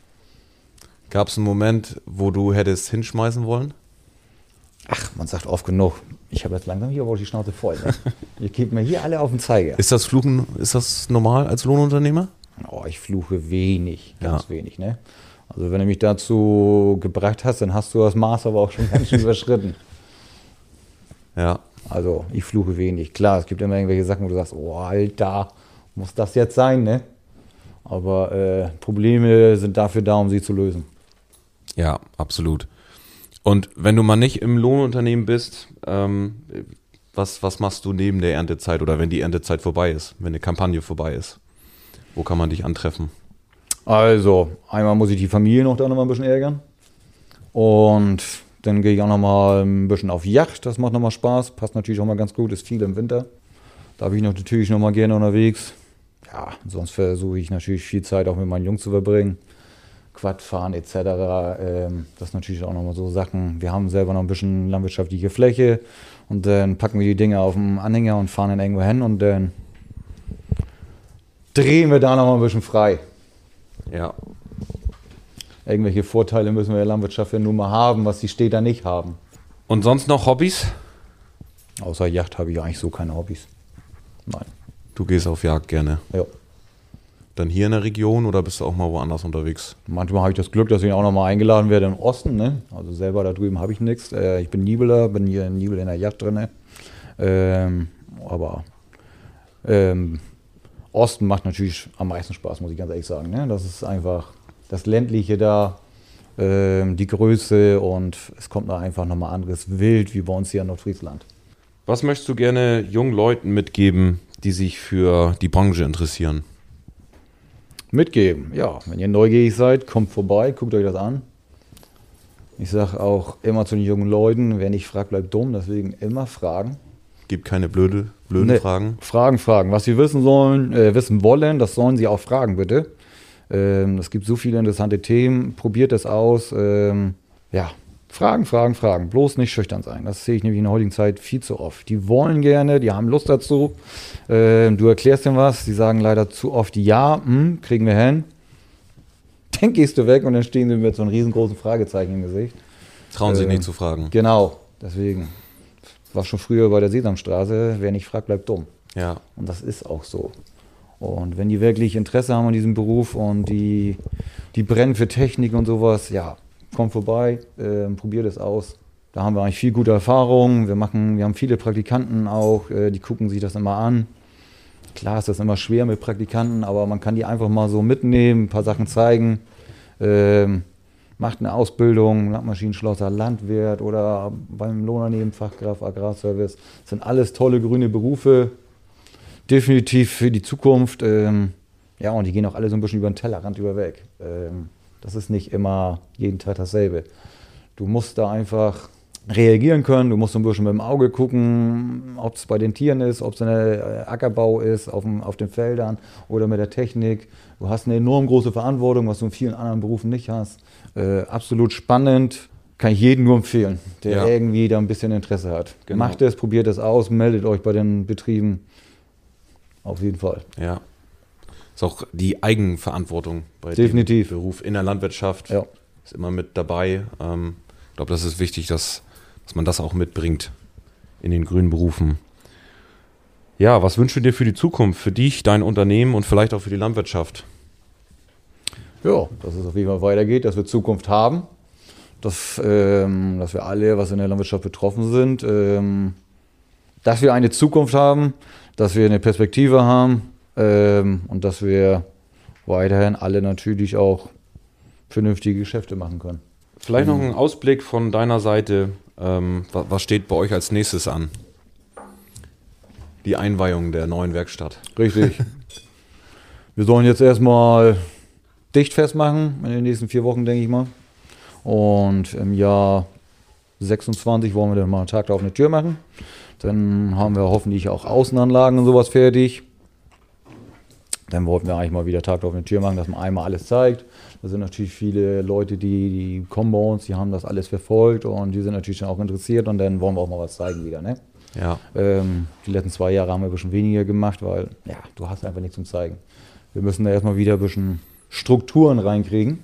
Gab es einen Moment, wo du hättest hinschmeißen wollen? Ach, man sagt oft genug. Ich habe jetzt langsam hier aber die Schnauze voll. Ne? Ihr gebt mir hier alle auf den Zeiger. Ist das Fluchen, ist das normal als Lohnunternehmer? Oh, ich fluche wenig, ganz Ja. wenig. Ne? Also wenn du mich dazu gebracht hast, dann hast du das Maß aber auch schon ganz schön überschritten. Ja. Also ich fluche wenig. Klar, es gibt immer irgendwelche Sachen, wo du sagst, oh Alter, muss das jetzt sein, ne? Aber äh, Probleme sind dafür da, um sie zu lösen. Ja, absolut. Und wenn du mal nicht im Lohnunternehmen bist, ähm, was, was machst du neben der Erntezeit oder wenn die Erntezeit vorbei ist, wenn eine Kampagne vorbei ist? Wo kann man dich antreffen? Also, einmal muss ich die Familie noch da noch mal ein bisschen ärgern. Und dann gehe ich auch noch mal ein bisschen auf Yacht. Das macht noch mal Spaß. Passt natürlich auch mal ganz gut, ist viel im Winter. Da bin ich noch natürlich noch mal gerne unterwegs. Ja, sonst versuche ich natürlich viel Zeit auch mit meinen Jungs zu verbringen. Quad fahren et cetera. Ähm, das ist natürlich auch nochmal so Sachen. Wir haben selber noch ein bisschen landwirtschaftliche Fläche und dann packen wir die Dinge auf den Anhänger und fahren dann irgendwo hin und dann drehen wir da nochmal ein bisschen frei. Ja. Irgendwelche Vorteile müssen wir der Landwirtschaft ja nun mal haben, was die Städter nicht haben. Und sonst noch Hobbys? Außer Yacht habe ich eigentlich so keine Hobbys. Nein. Du gehst auf Jagd gerne. Ja. Dann hier in der Region oder bist du auch mal woanders unterwegs? Manchmal habe ich das Glück, dass ich auch noch mal eingeladen werde im Osten. Ne? Also selber da drüben habe ich nichts. Äh, ich bin Nibeler, bin hier in Nibel in der Yacht drin. Ähm, aber ähm, Osten macht natürlich am meisten Spaß, muss ich ganz ehrlich sagen. Ne? Das ist einfach das Ländliche da, ähm, die Größe und es kommt da einfach nochmal anderes Wild wie bei uns hier in Nordfriesland. Was möchtest du gerne jungen Leuten mitgeben, die sich für die Branche interessieren? Mitgeben, ja. Wenn ihr neugierig seid, kommt vorbei, guckt euch das an. Ich sage auch immer zu den jungen Leuten, wer nicht fragt, bleibt dumm, deswegen immer fragen. Gibt keine blöde, blöden Nee, Fragen? Fragen, Fragen. Was sie wissen sollen, äh, wissen wollen, das sollen sie auch fragen, bitte. Ähm, es gibt so viele interessante Themen, probiert es aus. Ähm, ja, Fragen, Fragen, Fragen. Bloß nicht schüchtern sein. Das sehe ich nämlich in der heutigen Zeit viel zu oft. Die wollen gerne, die haben Lust dazu. Ähm, du erklärst ihnen was, die sagen leider zu oft ja, hm, kriegen wir hin. Dann gehst du weg und dann stehen sie mit so einem riesengroßen Fragezeichen im Gesicht. Trauen sich Ähm, nicht zu fragen. Genau, deswegen. War schon früher bei der Sesamstraße, wer nicht fragt, bleibt dumm. Ja. Und das ist auch so. Und wenn die wirklich Interesse haben an diesem Beruf und die, die brennen für Technik und sowas, ja, kommt vorbei, äh, probiert es aus. Da haben wir eigentlich viel gute Erfahrungen. Wir machen, wir haben viele Praktikanten auch, äh, die gucken sich das immer an. Klar ist das immer schwer mit Praktikanten, aber man kann die einfach mal so mitnehmen, ein paar Sachen zeigen. Ähm, macht eine Ausbildung, Landmaschinenschlosser, Landwirt oder beim Lohnnebenfachkraft, Agrarservice. Das sind alles tolle grüne Berufe. Definitiv für die Zukunft. Ähm, ja, und die gehen auch alle so ein bisschen über den Tellerrand über weg. Ähm, das ist nicht immer jeden Tag dasselbe. Du musst da einfach reagieren können, du musst so ein bisschen mit dem Auge gucken, ob es bei den Tieren ist, ob es ein Ackerbau ist, auf, dem, auf den Feldern oder mit der Technik. Du hast eine enorm große Verantwortung, was du in vielen anderen Berufen nicht hast. Äh, absolut spannend, kann ich jedem nur empfehlen, der Ja. irgendwie da ein bisschen Interesse hat. Genau. Macht es, probiert es aus, meldet euch bei den Betrieben. Auf jeden Fall. Ja. Ist auch die Eigenverantwortung bei Definitiv. dem Beruf in der Landwirtschaft. Ja. Ist immer mit dabei. Ähm, ich glaube, das ist wichtig, dass, dass man das auch mitbringt in den grünen Berufen. Ja, was wünschst du dir für die Zukunft, für dich, dein Unternehmen und vielleicht auch für die Landwirtschaft? Ja, dass es auf jeden Fall weitergeht, dass wir Zukunft haben, dass, ähm, dass wir alle, was in der Landwirtschaft betroffen sind, ähm, dass wir eine Zukunft haben, dass wir eine Perspektive haben ähm, und dass wir weiterhin alle natürlich auch vernünftige Geschäfte machen können. Vielleicht noch ein Ausblick von deiner Seite. Ähm, wa- was steht bei euch als nächstes an? Die Einweihung der neuen Werkstatt. Richtig. Wir sollen jetzt erstmal Dichtfest machen, in den nächsten vier Wochen, denke ich mal. Und im Jahr sechsundzwanzig wollen wir dann mal einen Tag da auf eine Tür machen. Dann haben wir hoffentlich auch Außenanlagen und sowas fertig. Dann wollten wir eigentlich mal wieder Tag auf eine Tür machen, dass man einmal alles zeigt. Da sind natürlich viele Leute, die, die kommen bei uns, die haben das alles verfolgt und die sind natürlich dann auch interessiert und dann wollen wir auch mal was zeigen wieder. Ne? Ja. Ähm, die letzten zwei Jahre haben wir ein bisschen weniger gemacht, weil ja, du hast einfach nichts zum Zeigen. Wir müssen da erstmal wieder ein bisschen Strukturen reinkriegen.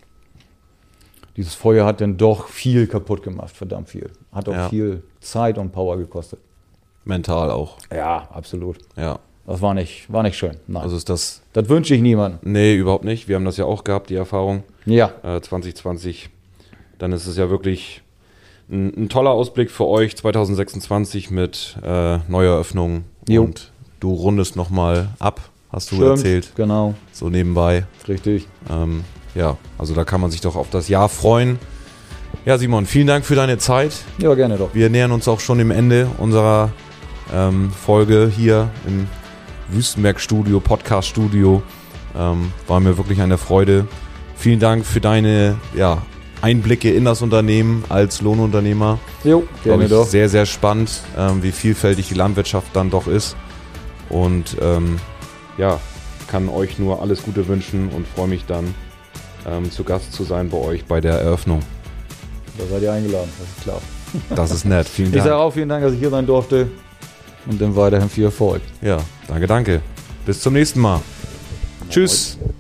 Dieses Feuer hat dann doch viel kaputt gemacht, verdammt viel. Hat auch Ja. viel Zeit und Power gekostet. Mental auch. Ja, absolut. Ja. Das war nicht, war nicht schön. Nein. Also ist das. das wünsche ich niemandem. Nee, überhaupt nicht. Wir haben das ja auch gehabt, die Erfahrung. Ja, Äh, zwanzig zwanzig. Dann ist es ja wirklich ein, ein toller Ausblick für euch zwanzig sechsundzwanzig mit äh, Neueröffnungen. Jo. Und du rundest nochmal ab, hast du stimmt. erzählt. Genau, So nebenbei. richtig. Ähm, ja, also da kann man sich doch auf das Jahr freuen. Ja, Simon, vielen Dank für deine Zeit. Ja, gerne doch. Wir nähern uns auch schon dem Ende unserer ähm, Folge hier im Wüstenberg-Studio, Podcast-Studio. Ähm, war mir wirklich eine Freude. Vielen Dank für deine ja, Einblicke in das Unternehmen als Lohnunternehmer. Jo, Glaube gerne ich doch. sehr, sehr spannend, ähm, wie vielfältig die Landwirtschaft dann doch ist. Und ähm, ja, kann euch nur alles Gute wünschen und freue mich dann, ähm, zu Gast zu sein bei euch bei der Eröffnung. Da seid ihr eingeladen, das ist klar. Das ist nett, vielen Ich Dank. sage auch vielen Dank, dass ich hier sein durfte und dann weiterhin viel Erfolg. Ja, danke, danke. Bis zum nächsten Mal. Tschüss.